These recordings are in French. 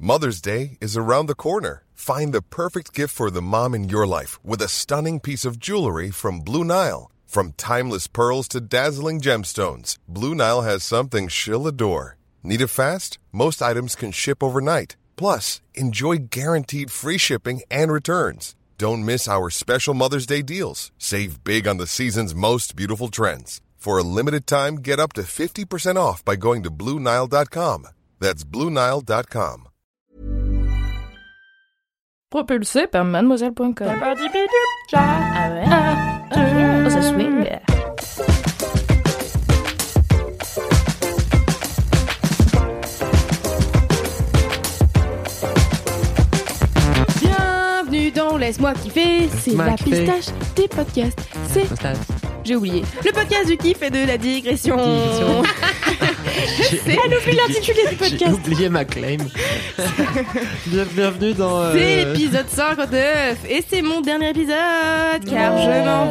Mother's Day is around the corner. Find the perfect gift for the mom in your life with a stunning piece of jewelry from Blue Nile. From timeless pearls to dazzling gemstones, Blue Nile has something she'll adore. Need it fast? Most items can ship overnight. Plus, enjoy guaranteed free shipping and returns. Don't miss our special Mother's Day deals. Save big on the season's most beautiful trends. For a limited time, get up to 50% off by going to BlueNile.com. That's BlueNile.com. Propulsé par mademoiselle.com. Ah ouais. Ça swing. Bienvenue dans Laisse-moi kiffer. C'est la pistache des podcasts. C'est... J'ai oublié. Le podcast du kiff et de la digression. Elle oublie l'intitulé du podcast. J'ai oublié ma claim. Bienvenue dans... C'est l'épisode 59. Et c'est mon dernier épisode. Car je m'en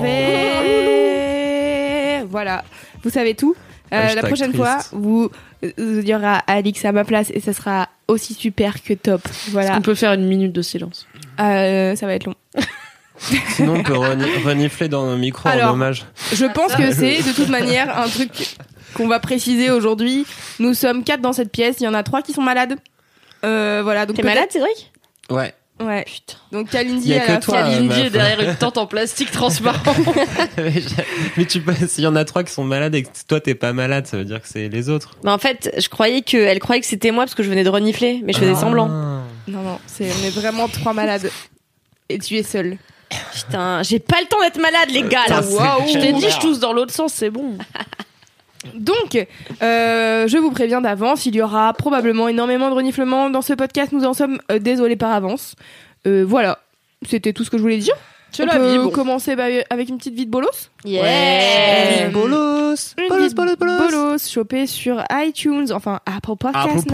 vais. Voilà. Vous savez tout. La prochaine fois, il y aura Alix à ma place. Et ça sera aussi super que top. Voilà. Est-ce qu'on peut faire une minute de silence? Ça va être long. Sinon, on peut renifler dans nos micros en hommage. Je pense que c'est, de toute manière, un truc qu'on va préciser aujourd'hui. Nous sommes 4 dans cette pièce. Il y en a 3 qui sont malades. Voilà. Donc t'es malade, Cédric? Ouais. Putain. Donc Kalindi est derrière une tente en plastique transparent. Mais s'il y en a 3 qui sont malades et que toi t'es pas malade, ça veut dire que c'est les autres. Mais en fait, elle croyait que c'était moi parce que je venais de renifler, mais je faisais semblant. Non, on est vraiment 3 malades. Et tu es seule. Putain, j'ai pas le temps d'être malade, les gars, là. Waouh. Je t'ai dit, je tousse dans l'autre sens, c'est bon. Donc, je vous préviens d'avance, il y aura probablement énormément de reniflements dans ce podcast. Nous en sommes désolés par avance. Voilà, c'était tout ce que je voulais dire. On peut commencer avec une petite vie de bolos. Yeah. Bolos. Bolos, chopée sur iTunes, enfin Apple Podcasts.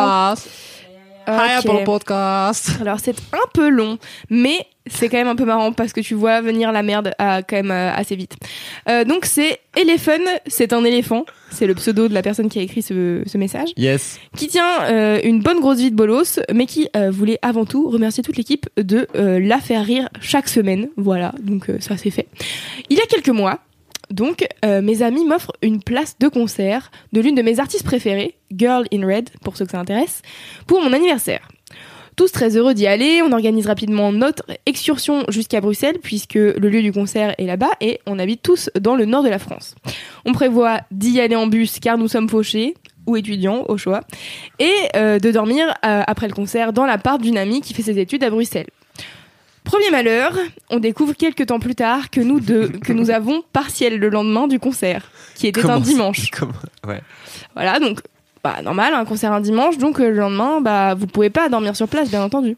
Hi Apple Podcast. Alors c'est un peu long, mais c'est quand même un peu marrant parce que tu vois venir la merde quand même assez vite. Donc c'est Elephant, c'est un éléphant, c'est le pseudo de la personne qui a écrit ce message. Yes. Qui tient une bonne grosse vie de bolos, mais qui voulait avant tout remercier toute l'équipe de la faire rire chaque semaine. Voilà, donc ça c'est fait. Il y a quelques mois, donc, mes amis m'offrent une place de concert de l'une de mes artistes préférées, Girl in Red, pour ceux que ça intéresse, pour mon anniversaire. Tous très heureux d'y aller, on organise rapidement notre excursion jusqu'à Bruxelles, puisque le lieu du concert est là-bas, et on habite tous dans le nord de la France. On prévoit d'y aller en bus, car nous sommes fauchés, ou étudiants, au choix, et de dormir après le concert dans l'appart d'une amie qui fait ses études à Bruxelles. Premier malheur, on découvre quelques temps plus tard que nous avons partiel le lendemain du concert, qui était un dimanche. Ouais. Voilà, donc normal, un concert un dimanche, donc le lendemain, vous pouvez pas dormir sur place, bien entendu.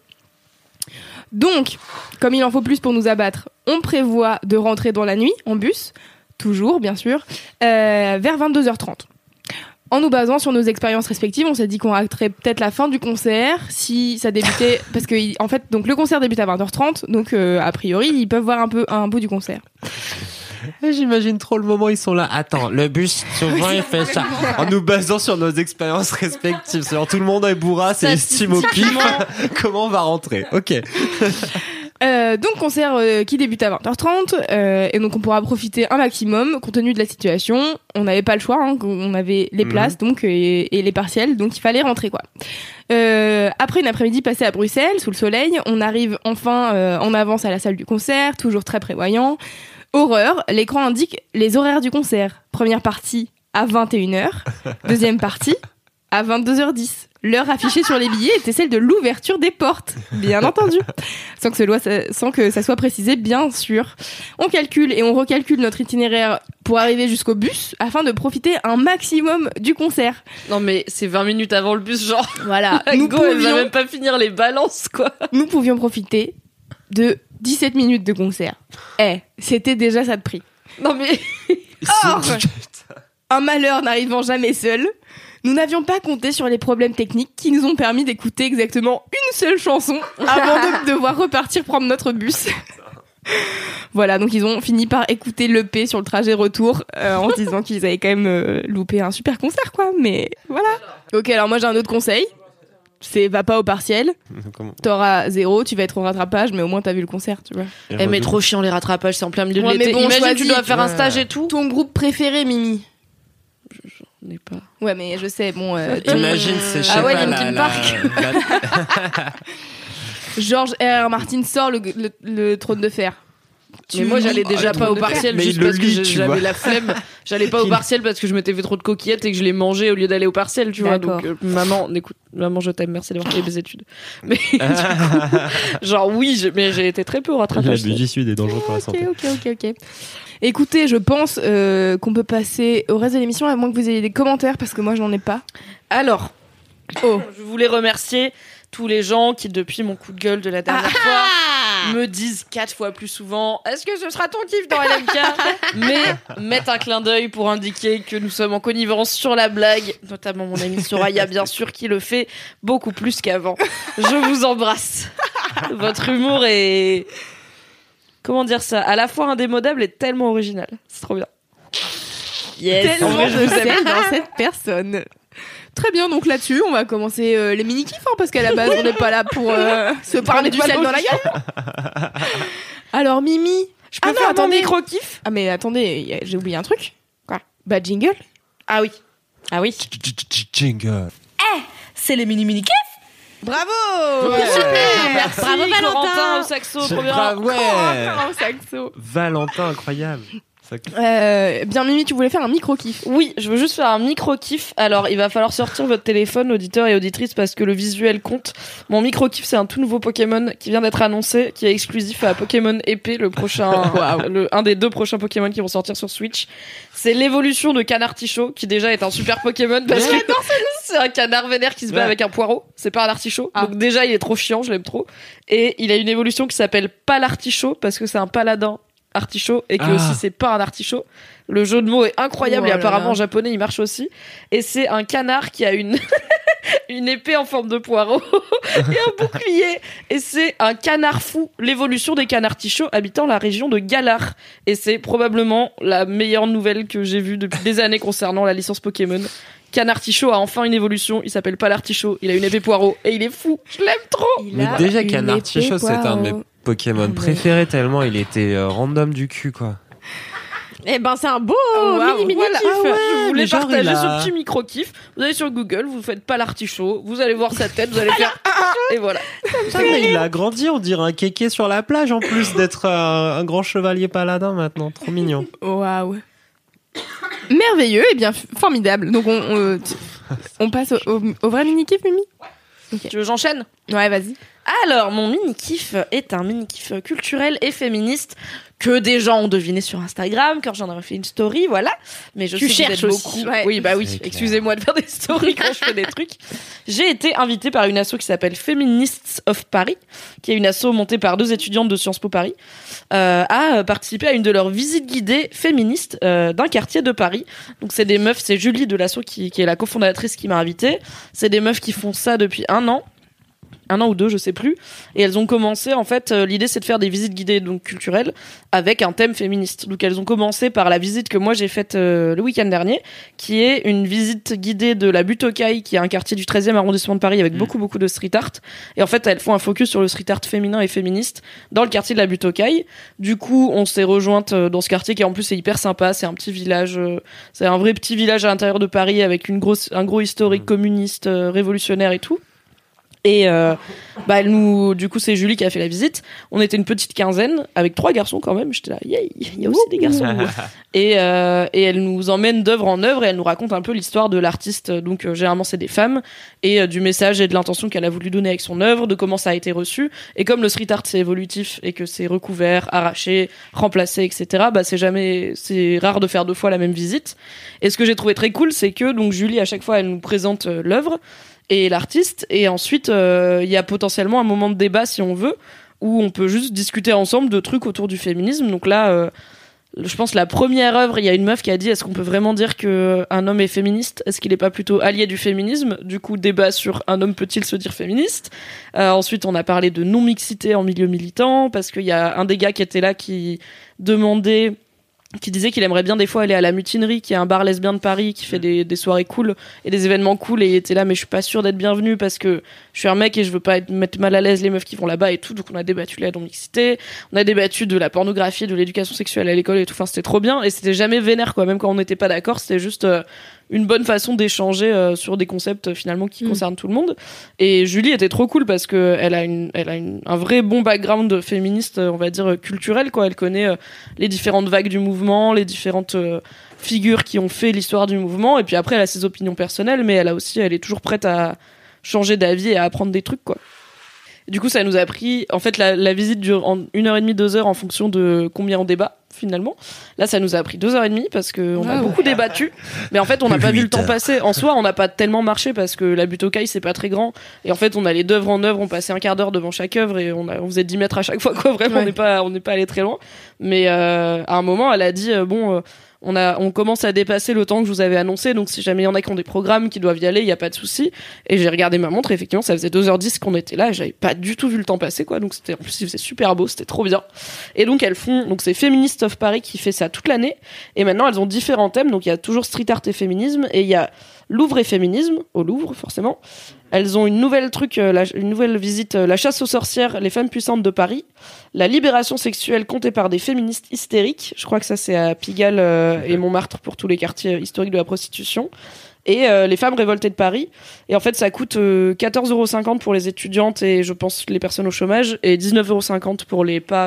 Donc, comme il en faut plus pour nous abattre, on prévoit de rentrer dans la nuit, en bus, toujours, bien sûr, vers 22h30. En nous basant sur nos expériences respectives, on s'est dit qu'on raterait peut-être la fin du concert si ça débutait, parce que en fait, donc le concert débute à 20h30, donc a priori ils peuvent voir un bout du concert. J'imagine trop le moment où ils sont là. Attends, le bus, souvent il fait ça. En nous basant sur nos expériences respectives. C'est-à-dire, tout le monde est bourra, c'est estime au pif. Comment on va rentrer? Ok. Donc concert qui débute à 20h30 et donc on pourra profiter un maximum compte tenu de la situation. On n'avait pas le choix, on avait les places donc et les partiels, donc il fallait rentrer quoi. Après une après-midi passée à Bruxelles sous le soleil, on arrive enfin en avance à la salle du concert, toujours très prévoyant. Horreur, l'écran indique les horaires du concert. Première partie à 21h, deuxième partie à 22h10. L'heure affichée sur les billets était celle de l'ouverture des portes, bien entendu. Sans que ça soit précisé, bien sûr. On calcule et on recalcule notre itinéraire pour arriver jusqu'au bus afin de profiter un maximum du concert. Non mais c'est 20 minutes avant le bus, genre. Voilà. Elle va même pas finir les balances, quoi. Nous pouvions profiter de 17 minutes de concert. C'était déjà ça de prix. Non mais... Or, un malheur n'arrivant jamais seul, nous n'avions pas compté sur les problèmes techniques qui nous ont permis d'écouter exactement une seule chanson avant de devoir repartir prendre notre bus. Voilà, donc ils ont fini par écouter l'EP sur le trajet retour en se disant qu'ils avaient quand même loupé un super concert, quoi. Mais voilà. Ok, alors moi j'ai un autre conseil. va pas au partiel, Comment... t'auras 0, tu vas être au rattrapage, mais au moins t'as vu le concert, tu vois. Mais trop chiant les rattrapages, c'est en plein milieu de Ouais, l'été. mais bon, Imagine, tu choisis. dois faire un stage et tout. Ton groupe préféré, Mimi? On n'est pas. Ouais, mais je sais, bon. Imagine, c'est je sais Ah ouais, pas, Linkin Park. George R.R. Martin sort le trône de fer. Mais moi, j'allais déjà pas au partiel Mais juste il le parce que lit, tu j'avais vois. la flemme. J'allais pas au partiel parce que je m'étais fait trop de coquillettes et que je les mangeais au lieu d'aller au partiel, tu vois. D'accord. Donc, maman, écoute, maman, je t'aime, merci d'avoir fait mes études. Mais, du coup, genre, oui, mais j'ai été très peu au rattrapage. L'abus du sucre est dangereux pour la santé. Ok. Écoutez, je pense qu'on peut passer au reste de l'émission, à moins que vous ayez des commentaires, parce que moi, je n'en ai pas. Alors, je voulais remercier tous les gens qui, depuis mon coup de gueule de la dernière fois, me disent 4 fois plus souvent « Est-ce que ce sera ton kiff dans LMK ?» Mais mettent un clin d'œil pour indiquer que nous sommes en connivence sur la blague, notamment mon amie Soraya, bien sûr, qui le fait beaucoup plus qu'avant. Je vous embrasse. Votre humour est... Comment dire ça? À la fois indémodable et tellement original. C'est trop bien. Yes. Tellement En vrai, je je vous aime. sais dans cette personne. Très bien, donc là-dessus, on va commencer les mini-kifs, hein, parce qu'à la base, on n'est pas là pour se parler du sel dans la gueule. Alors, Mimi... Je peux faire ton micro-kiff? Ah, mais attendez, j'ai oublié un truc. Quoi? Bah, jingle. Ah oui. Ah oui. Jingle. C'est les mini-kiffs. Bravo! Merci. Bravo, Valentin. Corentin au saxo, trop bien. Bravo, ouais. Corentin au saxo. Valentin, incroyable. Ça... Bien, Mimi, tu voulais faire un micro-kiff. Oui, je veux juste faire un micro-kiff. Alors, il va falloir sortir votre téléphone, auditeurs et auditrices, parce que le visuel compte. Mon micro-kiff, c'est un tout nouveau Pokémon qui vient d'être annoncé, qui est exclusif à Pokémon Épée, le prochain, un des 2 prochains Pokémon qui vont sortir sur Switch. C'est l'évolution de Canartichaud, qui déjà est un super Pokémon, parce que c'est un canard vénère qui se bat avec un poireau. C'est pas un artichaut. Donc déjà, il est trop chiant, je l'aime trop. Et il a une évolution qui s'appelle Palartichaut, parce que c'est un paladin artichaut et que aussi c'est pas un artichaut. Le jeu de mots est incroyable et apparemment en japonais il marche aussi. Et c'est un canard qui a une une épée en forme de poireau et un bouclier. Et c'est un canard fou, l'évolution des canartichauds habitant la région de Galar. Et c'est probablement la meilleure nouvelle que j'ai vue depuis des années concernant la licence Pokémon. Canartichaud a enfin une évolution, il s'appelle pas l'artichaut, il a une épée poireau et il est fou, je l'aime trop. Mais déjà Canartichaut c'est un de mes Pokémon préférés tellement il était random du cul quoi. Eh ben c'est un beau mini voilà. kiff. Ah ouais, je voulais mais genre, partager il a- ce petit micro kiff. Vous allez sur Google, vous faites pas l'artichaut, vous allez voir sa tête, vous allez faire et voilà. Putain, mais il a grandi, on dirait un kéké sur la plage en plus d'être un grand chevalier paladin maintenant, trop mignon. Waouh. Merveilleux et bien formidable. Donc on passe au vrai mini-kiff, Mimi. Okay. Tu veux j'enchaîne? Ouais, vas-y. Alors, mon mini-kiff est un mini-kiff culturel et féministe que des gens ont deviné sur Instagram quand j'en avais fait une story, voilà. Mais je Tu sais que vous cherches êtes aussi. beaucoup. Ouais. Oui, bah oui. C'est clair. Excusez-moi de faire des stories quand je fais des trucs. J'ai été invitée par une asso qui s'appelle Feminists of Paris, qui est une asso montée par 2 étudiantes de Sciences Po Paris, à participer à une de leurs visites guidées féministes d'un quartier de Paris. Donc c'est des meufs, c'est Julie de l'asso qui est la cofondatrice qui m'a invitée. C'est des meufs qui font ça depuis 1 an ou 2, je sais plus. Et elles ont commencé, en fait, l'idée c'est de faire des visites guidées donc culturelles avec un thème féministe. Donc elles ont commencé par la visite que moi j'ai faite le week-end dernier, qui est une visite guidée de la Butte aux Cailles, qui est un quartier du 13e arrondissement de Paris avec beaucoup de street art. Et en fait, elles font un focus sur le street art féminin et féministe dans le quartier de la Butte aux Cailles. Du coup, on s'est rejointes dans ce quartier qui en plus est hyper sympa. C'est un petit village, c'est un vrai petit village à l'intérieur de Paris avec un gros historique communiste, révolutionnaire et tout. Et du coup c'est Julie qui a fait la visite. On était une petite quinzaine avec 3 garçons quand même. J'étais là, yay, il y a aussi des garçons. Et elle nous emmène d'œuvre en œuvre et elle nous raconte un peu l'histoire de l'artiste. Donc généralement c'est des femmes et du message et de l'intention qu'elle a voulu donner avec son œuvre, de comment ça a été reçu. Et comme le street art c'est évolutif et que c'est recouvert, arraché, remplacé, etc. Bah c'est rare de faire 2 fois la même visite. Et ce que j'ai trouvé très cool, c'est que donc Julie à chaque fois elle nous présente l'œuvre et l'artiste, et ensuite il y a potentiellement un moment de débat si on veut, où on peut juste discuter ensemble de trucs autour du féminisme. Donc là je pense la première œuvre, il y a une meuf qui a dit est-ce qu'on peut vraiment dire que un homme est féministe, est-ce qu'il est pas plutôt allié du féminisme? Du coup débat sur un homme peut-il se dire féministe. Ensuite on a parlé de non-mixité en milieu militant, parce qu'il y a un des gars qui était là qui demandait qui disait qu'il aimerait bien des fois aller à la Mutinerie, qui est un bar lesbien de Paris, qui fait des soirées cool et des événements cool, et il était là, mais je suis pas sûre d'être bienvenue parce que je suis un mec et je veux pas mettre mal à l'aise les meufs qui vont là-bas et tout. Donc on a débattu de la non-mixité, on a débattu de la pornographie, de l'éducation sexuelle à l'école et tout. Enfin, c'était trop bien, et c'était jamais vénère, quoi. Même quand on n'était pas d'accord, c'était juste une bonne façon d'échanger sur des concepts finalement qui concernent tout le monde. Et Julie était trop cool parce que elle a un vrai bon background féministe, on va dire culturel, quoi. Elle connaît les différentes vagues du mouvement, les différentes figures qui ont fait l'histoire du mouvement, et puis après elle a ses opinions personnelles, mais elle est toujours prête à changer d'avis et à apprendre des trucs, quoi. Et du coup, ça nous a pris, en fait, la visite dure en 1h30, 2 heures en fonction de combien on débat, finalement. Là, ça nous a pris 2h30 parce qu'on a beaucoup débattu. Mais en fait, on n'a pas vu le temps passer. En soi, on n'a pas tellement marché parce que la butte aux cailles, c'est pas très grand. Et en fait, on allait d'œuvre en œuvre, on passait un quart d'heure devant chaque œuvre et on faisait 10 mètres à chaque fois, quoi. Vraiment, on n'est pas allé très loin. Mais, à un moment, elle a dit, on commence à dépasser le temps que je vous avais annoncé, donc si jamais il y en a qui ont des programmes qui doivent y aller, il y a pas de souci. Et j'ai regardé ma montre, et effectivement, ça faisait 2h10 qu'on était là, et j'avais pas du tout vu le temps passer, quoi. Donc en plus, il faisait super beau, c'était trop bien. Et donc c'est Feminist of Paris qui fait ça toute l'année. Et maintenant, elles ont différents thèmes, donc il y a toujours street art et féminisme, et il y a Louvre et féminisme, au Louvre, forcément. Elles ont une nouvelle visite, la chasse aux sorcières, les femmes puissantes de Paris, la libération sexuelle comptée par des féministes hystériques. Je crois que ça, c'est à Pigalle et Montmartre pour tous les quartiers historiques de la prostitution. Et les femmes révoltées de Paris. Et en fait, ça coûte 14,50€ pour les étudiantes et je pense les personnes au chômage, et 19,50€ pour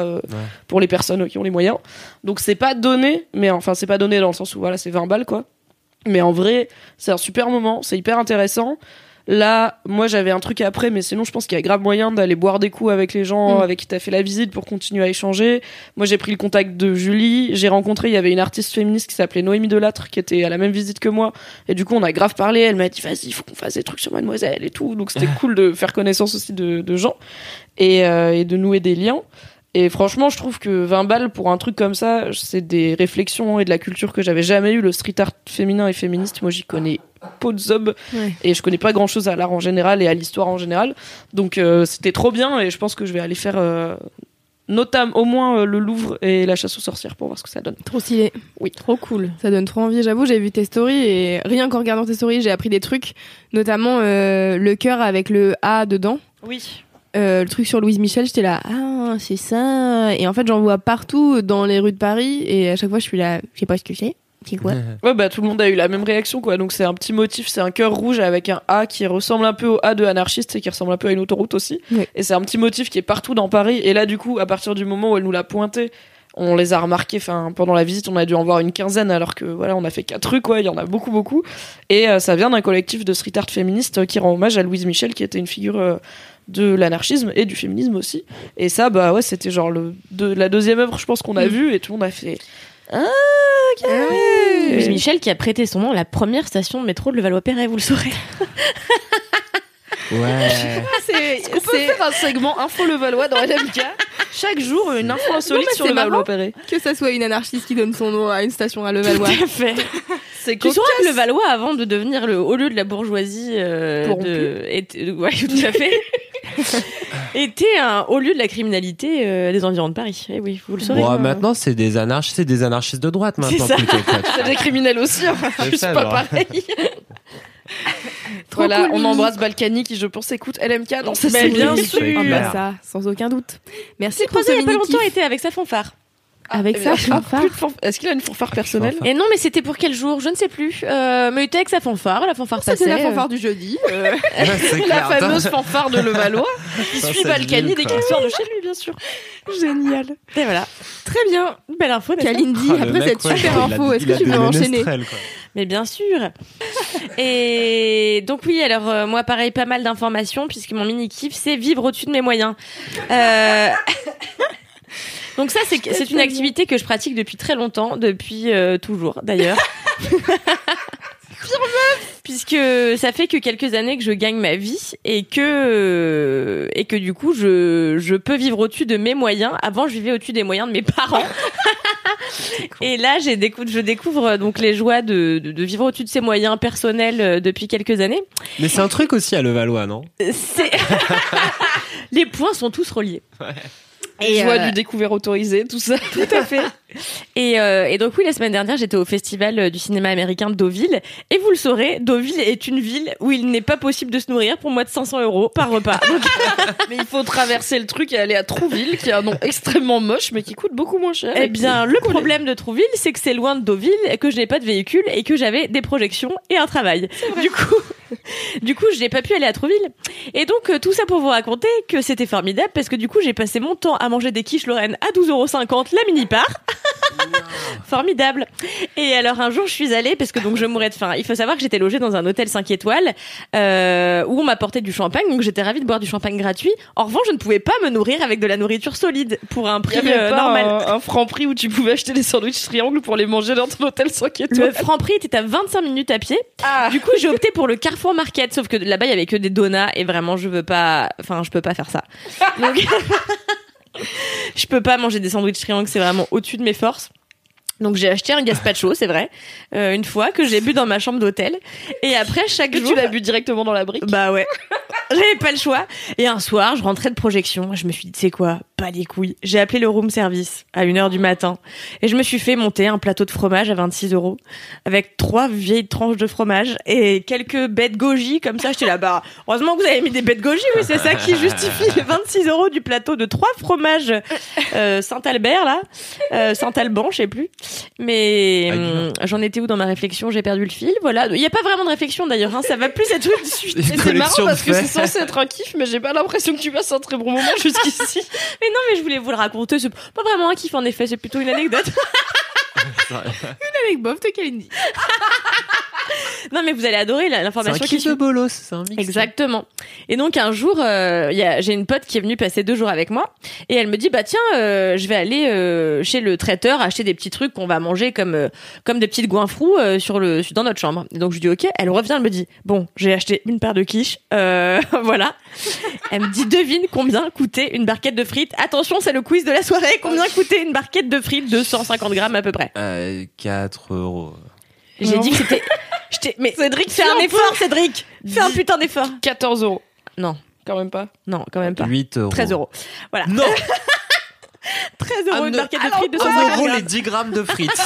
pour les personnes qui ont les moyens. Donc c'est pas donné, mais enfin c'est pas donné dans le sens où voilà, c'est 20 balles, quoi. Mais en vrai, c'est un super moment, c'est hyper intéressant. Là, moi, j'avais un truc après, mais sinon, je pense qu'il y a grave moyen d'aller boire des coups avec les gens avec qui t'as fait la visite pour continuer à échanger. Moi, j'ai pris le contact de Julie. J'ai rencontré, il y avait une artiste féministe qui s'appelait Noémie Delattre, qui était à la même visite que moi. Et du coup, on a grave parlé. Elle m'a dit, vas-y, il faut qu'on fasse des trucs sur Mademoiselle et tout. Donc, c'était cool de faire connaissance aussi de gens et de nouer des liens. Et franchement, je trouve que 20 balles pour un truc comme ça, c'est des réflexions et de la culture que j'avais jamais eu. Le street art féminin et féministe, moi, j'y connais peu de zob. Et je connais pas grand chose à l'art en général et à l'histoire en général. Donc, c'était trop bien, et je pense que je vais aller faire, notamment, au moins, le Louvre et la chasse aux sorcières pour voir ce que ça donne. Trop stylé. Oui. Trop cool. Ça donne trop envie. J'avoue, j'ai vu tes stories et rien qu'en regardant tes stories, j'ai appris des trucs. Notamment, le cœur avec le A dedans. Oui. Le truc sur Louise Michel, j'étais là, ah, c'est ça. Et en fait, j'en vois partout dans les rues de Paris. Et à chaque fois, je suis là, je sais pas ce que c'est. C'est quoi? Ouais, bah, tout le monde a eu la même réaction, quoi. Donc, c'est un petit motif, c'est un cœur rouge avec un A qui ressemble un peu au A de Anarchiste et qui ressemble un peu à une autoroute aussi. Ouais. Et c'est un petit motif qui est partout dans Paris. Et là, du coup, à partir du moment où elle nous l'a pointé, on les a remarqués. Enfin, pendant la visite, on a dû en voir une quinzaine, alors que voilà, on a fait 4 rues, quoi. Il y en a beaucoup, beaucoup. Et ça vient d'un collectif de street art féministe qui rend hommage à Louise Michel, qui était une figure de l'anarchisme et du féminisme aussi. Et ça, bah ouais, c'était genre la deuxième œuvre, je pense, qu'on a vue, et tout le monde a fait Louise Michel qui a prêté son nom à la première station de métro de Levallois-Perret, vous le saurez. Ouais. On peut faire un segment Info Levallois dans LMK. Chaque jour, une info insolite sur Levallois-Perret. Que ça soit une anarchiste qui donne son nom à une station à Levallois. Tout à fait. C'est tu sauras que Levallois, avant de devenir le haut lieu de la bourgeoisie, ouais, tout à fait, était un haut lieu de la criminalité des environs de Paris. Eh oui, vous le saurez. Bon, maintenant, c'est des anarchistes de droite, maintenant. C'est ça. Plutôt, c'est des criminels aussi, hein. C'est pas pareil. Voilà, cool, on embrasse Balkany qui, je pense, écoute LMK dans sa Mais bien série. sûr. Ah bah ça, sans aucun doute. Merci C'est pour croisé ce il y a pas mini-kiff. longtemps, était avec sa fanfare. Avec sa fanfare. Est-ce qu'il a une fanfare personnelle? Et non, mais c'était pour quel jour? Je ne sais plus. Mais il était avec sa fanfare, la fanfare passait. C'était la fanfare du jeudi. La fameuse fanfare de Levallois qui Ça, suit c'est Balkany nul, dès quoi. qu'il sort de chez lui, bien sûr. Génial. Et voilà. Très bien. Belle info, n'est-ce pas? Kalindi, après cette super info, est-ce que tu veux enchaîner? Mais bien sûr. Et donc oui, alors moi pareil, pas mal d'informations puisque mon mini kiff c'est vivre au-dessus de mes moyens. Donc ça c'est une activité que je pratique depuis très longtemps, depuis toujours d'ailleurs. Puisque ça fait que quelques années que je gagne ma vie et que du coup je peux vivre au-dessus de mes moyens. Avant je vivais au-dessus des moyens de mes parents. Et là je découvre donc les joies de vivre au-dessus de ses moyens personnels depuis quelques années. Mais c'est un truc aussi à Levallois, non? Les points sont tous reliés. Et joie du découvert autorisé, tout ça. Tout à fait. Et donc oui, la semaine dernière, j'étais au festival du cinéma américain de Deauville. Et vous le saurez, Deauville est une ville où il n'est pas possible de se nourrir pour moins de 500 € par repas. Donc... mais il faut traverser le truc et aller à Trouville, qui a un nom extrêmement moche, mais qui coûte beaucoup moins cher. Eh bien, le problème de Trouville, c'est que c'est loin de Deauville, que je n'ai pas de véhicule et que j'avais des projections et un travail. Du coup, je n'ai pas pu aller à Trouville. Et donc, tout ça pour vous raconter que c'était formidable parce que du coup, j'ai passé mon temps à manger des quiches Lorraine à 12,50 € la mini-part. Formidable. Et alors, un jour, je suis allée parce que donc je mourais de faim. Il faut savoir que j'étais logée dans un hôtel 5 étoiles où on m'apportait du champagne. Donc, j'étais ravie de boire du champagne gratuit. En revanche, je ne pouvais pas me nourrir avec de la nourriture solide pour un prix normal. Un Franprix où tu pouvais acheter des sandwichs triangles pour les manger dans ton hôtel 5 étoiles. Le Franprix était à 25 minutes à pied. Du coup, j'ai opté pour le Carrefour Market, sauf que là-bas, il y avait que des donuts et vraiment, je peux pas faire ça. Donc, je peux pas manger des sandwichs triangles, c'est vraiment au-dessus de mes forces. Donc j'ai acheté un gazpacho, c'est vrai, une fois que j'ai bu dans ma chambre d'hôtel. Et après chaque jour, tu l'as bu directement dans la brique. Bah ouais, j'avais pas le choix. Et un soir, je rentrais de projection, je me suis dit, tu sais quoi, pas les couilles. J'ai appelé le room service à 1h du matin et je me suis fait monter un plateau de fromage à 26 € avec 3 vieilles tranches de fromage et quelques baies de goji comme ça. J'étais là, bah heureusement que vous avez mis des baies de goji, oui, c'est ça qui justifie les 26 € du plateau de 3 fromages Saint-Albert là, Saint-Alban, je sais plus. Mais j'en étais où dans ma réflexion? J'ai perdu le fil. Voilà, il y a pas vraiment de réflexion d'ailleurs, hein. Ça va plus être une suite. Et c'est marrant parce que c'est censé être un kiff, mais j'ai pas l'impression que tu passes un très bon moment jusqu'ici. Mais non, mais je voulais vous le raconter. C'est pas vraiment un kiff en effet, c'est plutôt une anecdote. Une anecdote de Kalindi. Non, mais vous allez adorer l'information. C'est un kiff de bolos, c'est un mix. Exactement. Et donc un jour, j'ai une pote qui est venue passer 2 jours avec moi et elle me dit bah tiens, je vais aller chez le traiteur acheter des petits trucs qu'on va manger comme des petites goinfrous dans notre chambre. Et donc je dis ok. Elle revient, elle me dit bon, j'ai acheté une paire de quiches, voilà. Elle me dit devine combien coûtait une barquette de frites. Attention, c'est le quiz de la soirée. Combien coûtait une barquette de frites de 150 grammes à peu près? 4 €. J'ai dit que c'était. Mais Cédric, fais un effort, Cédric. Fais un putain d'effort. 14 €. Non. Quand même pas. Non, quand même pas. 8 €. 13 €. Voilà. Non. 13 € une barquette de frites de 150 1 € grammes. les 10 grammes de frites.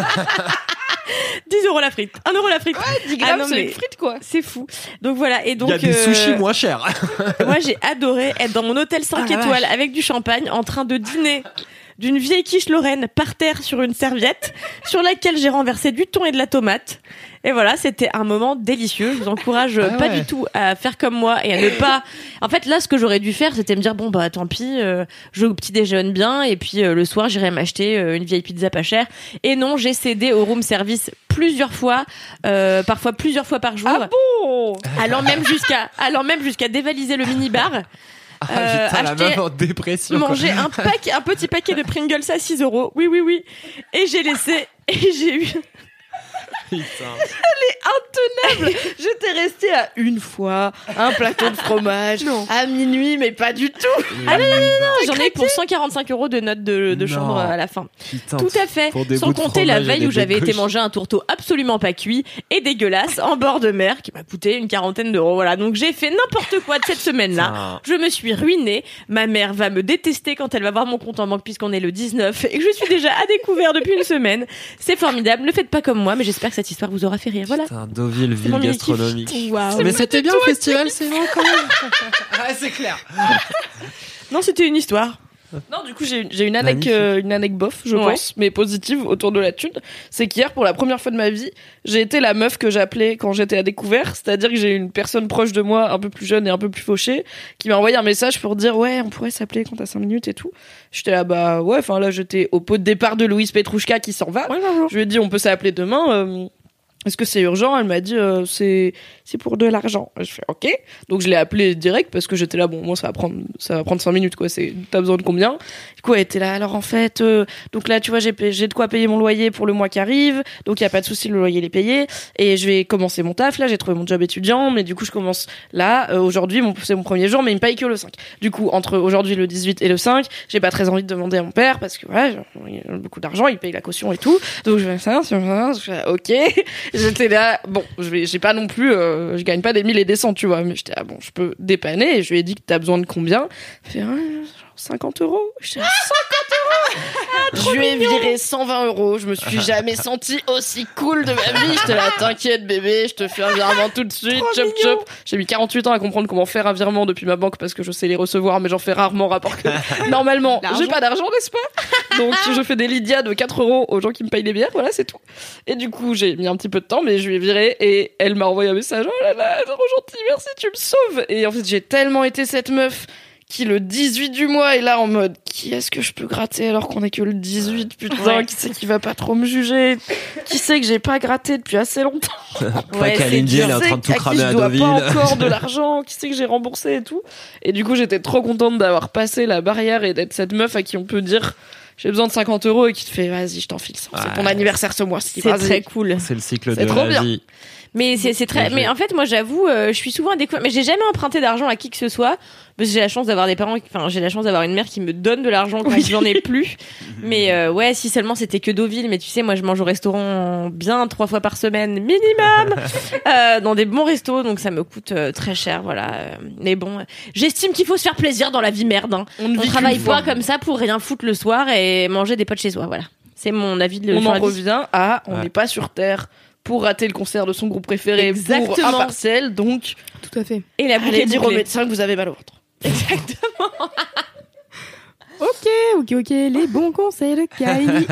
10 € la frite. 1 € la frite. Ouais, 10 grammes, non, c'est mais une frite, quoi. C'est fou. Donc voilà. Et donc. Il y a des sushis moins chers. Moi, j'ai adoré être dans mon hôtel 5 étoiles avec du champagne en train de dîner d'une vieille quiche Lorraine par terre sur une serviette sur laquelle j'ai renversé du thon et de la tomate. Et voilà, c'était un moment délicieux. Je vous encourage pas du tout à faire comme moi et à ne pas... En fait, là, ce que j'aurais dû faire, c'était me dire, bon, bah, tant pis, je petit déjeune bien et puis le soir, j'irai m'acheter une vieille pizza pas chère. Et non, j'ai cédé au room service plusieurs fois, parfois plusieurs fois par jour. Ah bon? Allant même jusqu'à dévaliser le mini-bar. Putain, la meuf en dépression. Manger un petit paquet de Pringles à 6 €. Oui. Et j'ai eu... Putain. Elle est intenable. J'étais restée à une fois un plateau de fromage à minuit, mais pas du tout. Ah non, j'en ai pour 145 € de notes de chambre à la fin. Putain, tout à fait. Sans compter la veille où j'avais été manger un tourteau absolument pas cuit et dégueulasse en bord de mer qui m'a coûté une 40aine d'euros. Voilà, donc j'ai fait n'importe quoi de cette semaine-là. Je me suis ruinée. Ma mère va me détester quand elle va voir mon compte en banque puisqu'on est le 19 et que je suis déjà à découvert depuis une semaine. C'est formidable. Ne faites pas comme moi, mais j'espère que cette histoire vous aura fait rire. Voilà. Putain, Deauville, ville gastronomique. Wow. Mais c'était bien le festival, c'est bon quand même. Ah, c'est clair. Non, c'était une histoire. Non, du coup, j'ai une anecdote bof, je pense, mais positive autour de la thune. C'est qu'hier, pour la première fois de ma vie, j'ai été la meuf que j'appelais quand j'étais à découvert. C'est-à-dire que j'ai une personne proche de moi, un peu plus jeune et un peu plus fauchée, qui m'a envoyé un message pour dire ouais, on pourrait s'appeler quand t'as 5 minutes et tout. J'étais là, bah ouais, enfin là, j'étais au pot de départ de Louise Petrouchka qui s'en va. Ouais, je lui ai dit, on peut s'appeler demain. Est-ce que c'est urgent? Elle m'a dit c'est pour de l'argent. Je fais ok. Donc je l'ai appelé direct parce que j'étais là, bon moi ça va prendre 5 minutes quoi, t'as besoin de combien? Du coup elle était là, alors en fait donc là tu vois j'ai de quoi payer mon loyer pour le mois qui arrive, donc il y a pas de souci, le loyer il est payé et je vais commencer mon taf là, j'ai trouvé mon job étudiant mais du coup je commence là aujourd'hui, c'est mon premier jour mais il me paye que le 5. Du coup entre aujourd'hui le 18 et le 5, j'ai pas très envie de demander à mon père parce que voilà, il a beaucoup d'argent, il paye la caution et tout. Donc je vais ça, ok. J'étais là, bon, j'ai pas non plus, je gagne pas des 1000 et des cents, tu vois, mais j'étais là, bon, je peux dépanner, et je lui ai dit que t'as besoin de combien? Il fait, genre 50 €. J'étais là, 50 €? Je lui ai viré 120 €. Je me suis jamais sentie aussi cool de ma vie. J'étais là, t'inquiète bébé, je te fais un virement tout de suite. Chop chop. J'ai mis 48 ans à comprendre comment faire un virement depuis ma banque parce que je sais les recevoir, mais j'en fais rarement rapport que normalement j'ai pas d'argent, n'est-ce pas? Donc je fais des Lydia de 4 € aux gens qui me payent les bières, voilà, c'est tout. Et du coup j'ai mis un petit peu de temps, mais je lui ai viré et elle m'a envoyé un message, oh là là, trop gentil, merci, tu me sauves. Et en fait j'ai tellement été cette meuf qui le 18 du mois est là en mode qui est-ce que je peux gratter alors qu'on est que le 18, putain, qui c'est qui va pas trop me juger, qui sait que j'ai pas gratté depuis assez longtemps. Kalindi, elle est en train de tout cramer à Deauville. Je dois pas encore de l'argent, qui sait que j'ai remboursé et tout. Et du coup j'étais trop contente d'avoir passé la barrière et d'être cette meuf à qui on peut dire j'ai besoin de 50 € et qui te fait vas-y je t'en file 100. C'est ton anniversaire ce mois-ci. C'est très cool. C'est le cycle C'est de trop la bien. vie. Mais c'est très. Mais en fait, moi, j'avoue, je suis souvent à découvert. Mais j'ai jamais emprunté d'argent à qui que ce soit. Parce que j'ai la chance d'avoir des parents. Enfin, j'ai la chance d'avoir une mère qui me donne de l'argent quand j'en ai plus. Mais ouais, si seulement c'était que Deauville. Mais tu sais, moi, je mange au restaurant bien 3 fois par semaine minimum, dans des bons restos. Donc ça me coûte très cher, voilà. Mais bon, j'estime qu'il faut se faire plaisir dans la vie, merde. Hein. On travaille pas comme ça pour rien foutre le soir et manger des potes chez soi, voilà. C'est mon avis de. On en revient à on n'est pas sur Terre pour rater le concert de son groupe préféré pour un partiel, donc Tout à fait. Et la boucle allez est dire au bouclée. médecin que vous avez mal au ventre. Exactement. Ok, les bons conseils de Kylie.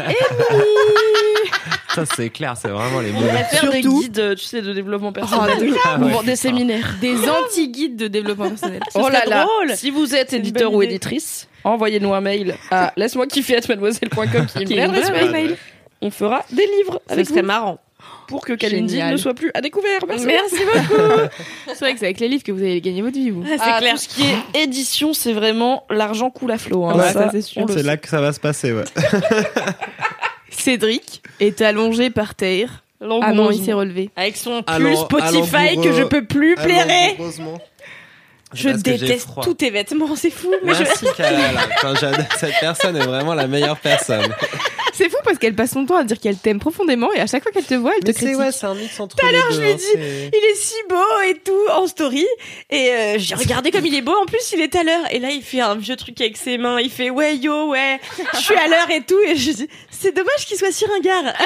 Ça c'est clair, c'est vraiment les On mots. va faire des Surtout- guides, tu sais, de développement personnel, Ah ouais. ou des séminaires. Des anti-guides de développement personnel. Oh là serait là, drôle. si vous êtes C'est une éditeur bonne ou idée. éditrice, envoyez-nous un mail à laisse-moi kiffer @mademoiselle.com qui est Qui une est vraie adresse une vraie mail. mail. On fera des livres Ce avec serait vous marrant. pour que Kalindi Génial. ne soit plus à découvert. Merci. beaucoup. C'est vrai que c'est avec les livres que vous allez gagner votre vie, vous. C'est Ah, clair. tout ce qui est édition, c'est vraiment l'argent coule à flot. Hein. Ouais, ça, c'est sûr. on le C'est sait. là que ça va se passer, ouais. Cédric est allongé par terre. Ah non, il Langoureusement. s'est relevé. Avec son pull Allant- Spotify allant que je bourreux. peux plus blairer. Heureusement. Je Parce que j'ai déteste froid. tous tes vêtements, c'est fou. Mais Merci Kalala. Enfin, cette personne est vraiment la meilleure personne. C'est fou parce qu'elle passe son temps à dire qu'elle t'aime profondément et à chaque fois qu'elle te voit, elle te critique. C'est un mix entre les deux. je lui ai dit, il est si beau et tout en story. Et j'ai regardé comme il est beau. En plus, il est à l'heure. Et là, il fait un vieux truc avec ses mains. Il fait ouais yo ouais, je suis à l'heure et tout. Et je dis c'est dommage qu'il soit si ringard.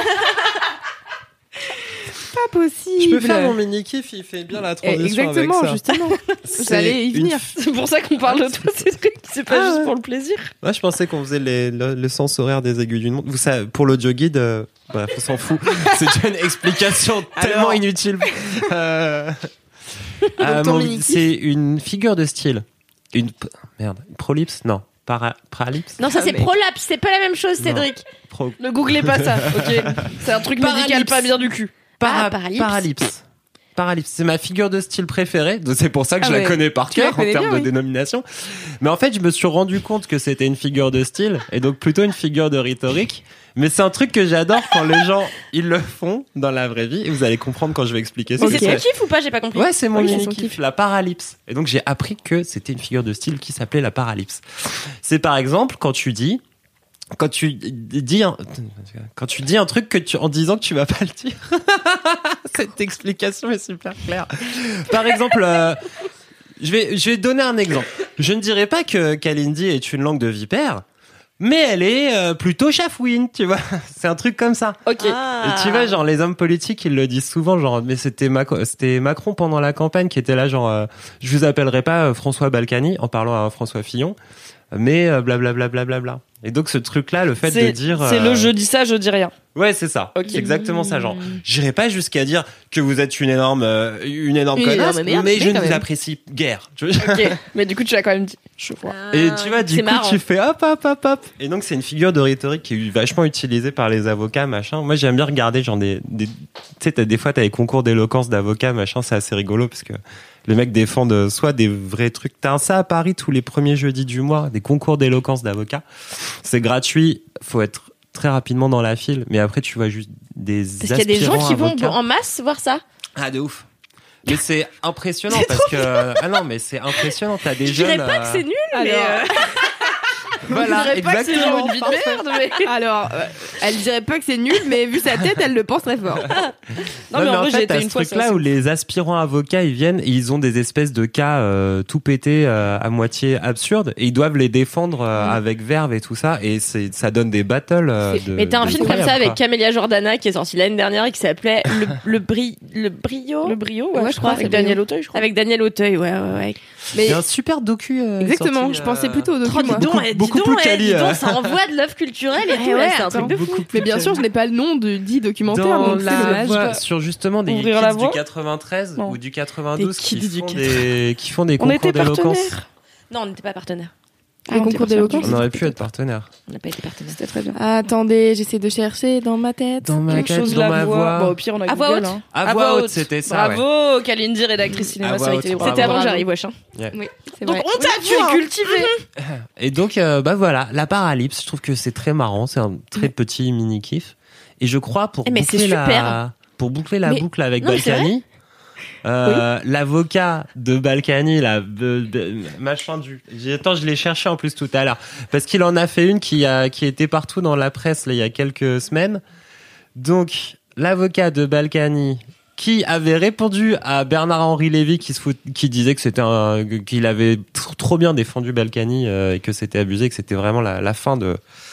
Pas possible. Je peux faire mon mini kiff, il fait bien la transition Exactement, avec ça. justement. C'est J'allais y une venir. C'est pour ça qu'on parle de toi, Cédric. C'est pas Ah juste ouais. pour le plaisir. Moi, je pensais qu'on faisait le sens horaire des aiguilles d'une montre. Vous savez, pour l'audio guide, bref, on s'en fout. C'est déjà une explication tellement inutile. ton mini-kiff C'est une figure de style. Une prolapse, non. Paralypse. Non, ça c'est mec. prolapse. C'est pas la même chose, Cédric. Ne googlez pas ça, ok. C'est un truc médical Paralypse. pas bien du cul. Paralypse. Paralypse, c'est ma figure de style préférée, donc c'est pour ça que Ah je la ouais. connais par Tu la cœur en connais termes bien, de oui. dénomination. Mais en fait, je me suis rendu compte que c'était une figure de style et donc plutôt une figure de rhétorique. Mais c'est un truc que j'adore quand les gens ils le font dans la vraie vie et vous allez comprendre quand je vais expliquer ce Mais que c'est c'est. son kiff ou pas? J'ai pas compris. Ouais, c'est mon Oui, c'est mini son kiff, kiff. la paralypse. Et donc j'ai appris que c'était une figure de style qui s'appelait la paralypse. C'est par exemple quand tu dis un truc en disant que tu vas pas le dire. Cette explication est super claire. Par exemple, je vais donner un exemple. Je ne dirais pas que Kalindi est une langue de vipère, mais elle est plutôt chafouine, tu vois. C'est un truc comme ça. Ok. Et tu vois, genre, les hommes politiques, ils le disent souvent, genre, mais c'était Macron pendant la campagne qui était là, genre, je vous appellerai pas François Balkany en parlant à François Fillon, mais blablabla. Blablabla. Et donc, ce truc-là, le fait de dire. C'est le je dis ça, je dis rien. Ouais, c'est ça. Ok. C'est exactement ça, genre. J'irai pas jusqu'à dire que vous êtes une énorme connasse, énorme merde, mais je mais ne quand vous même. apprécie guère. Tu vois. Ok. Mais du coup, tu l'as quand même dit. Je vois. Et tu vois, du c'est coup, marrant. tu fais hop, hop, hop, hop. Et donc, c'est une figure de rhétorique qui est vachement utilisée par les avocats, machin. Moi, j'aime bien regarder, genre, tu sais, des fois, t'as des concours d'éloquence d'avocats, machin, c'est assez rigolo parce que les mecs défendent soit des vrais trucs. T'as ça à Paris tous les premiers jeudis du mois, des concours d'éloquence d'avocats. C'est gratuit, faut être très rapidement dans la file, mais après, tu vois juste des Parce qu'il y a des gens aspirants qui vont avocats. en masse voir ça. Ah, de ouf. Mais c'est impressionnant parce que ah non mais c'est impressionnant, t'as des Je jeunes dirais pas que c'est nul, mais Voilà, Je dirais pas que c'est genre une vie de merde, mais... Alors, elle dirait pas que c'est nul, mais vu sa tête, elle le pense très fort. Non, mais en vrai, j'ai été t'as une ce fois truc-là où les aspirants avocats, ils viennent et ils ont des espèces de cas tout pétés à moitié absurdes et ils doivent les défendre avec verve et tout ça et ça donne des battles. Mais t'as un film comme ça incroyables, avec quoi. Camélia Jordana qui est sorti l'année dernière et qui s'appelait Le Brio. Le brio, ouais, Ouais, je crois, c'est avec Daniel Auteuil, je crois. Avec Daniel Auteuil, ouais. Il y Mais a un super docu. exactement, sorti, je pensais plutôt au docu, Oh, dis moi. donc, beaucoup plus quali, ça envoie de l'œuvre culturelle et tout, ouais, là, c'est un attends. truc de fou. beaucoup Mais bien sûr, je n'ai pas le nom de dit documentaire, dans donc c'est la dommage. voie, sur justement des Ouvrir la kids voie du 93 Non. ou du 92 Des kids du qui font des On concours était d'éloquence. partenaires. Non, on n'était pas partenaires. Les concours d'éloquence. On aurait pu être partenaires. On n'a pas été partenaires. C'était très bien. Attendez, j'essaie de chercher dans ma tête. Dans ma Quelque tête, chose, dans la ma voix. voix. Bon, au pire, on a À voix Google, haute. hein. À voix haute, c'était ça. ouais. Bravo, Kalindi, rédactrice cinéma, À voix série haute, télé. bravo. C'était avant que Bravo. j'arrive, wesh. Oui, c'est Donc vrai. on t'a, tu es cultivé. Et donc, bah voilà, la paralypse, je trouve que c'est très marrant, c'est un très petit mini kiff. Et je crois Mais c'est super. pour boucler la Mais- boucle avec Non, mais c'est Balkany, l'avocat de Balkany, là, machin du. Attends, je l'ai cherché en plus tout à l'heure, parce qu'il en a fait une qui était partout dans la presse là, il y a quelques semaines. Donc, l'avocat de Balkany qui avait répondu à Bernard-Henri Lévy qui disait que qu'il avait trop bien défendu Balkany et que c'était abusé, que c'était vraiment la fin de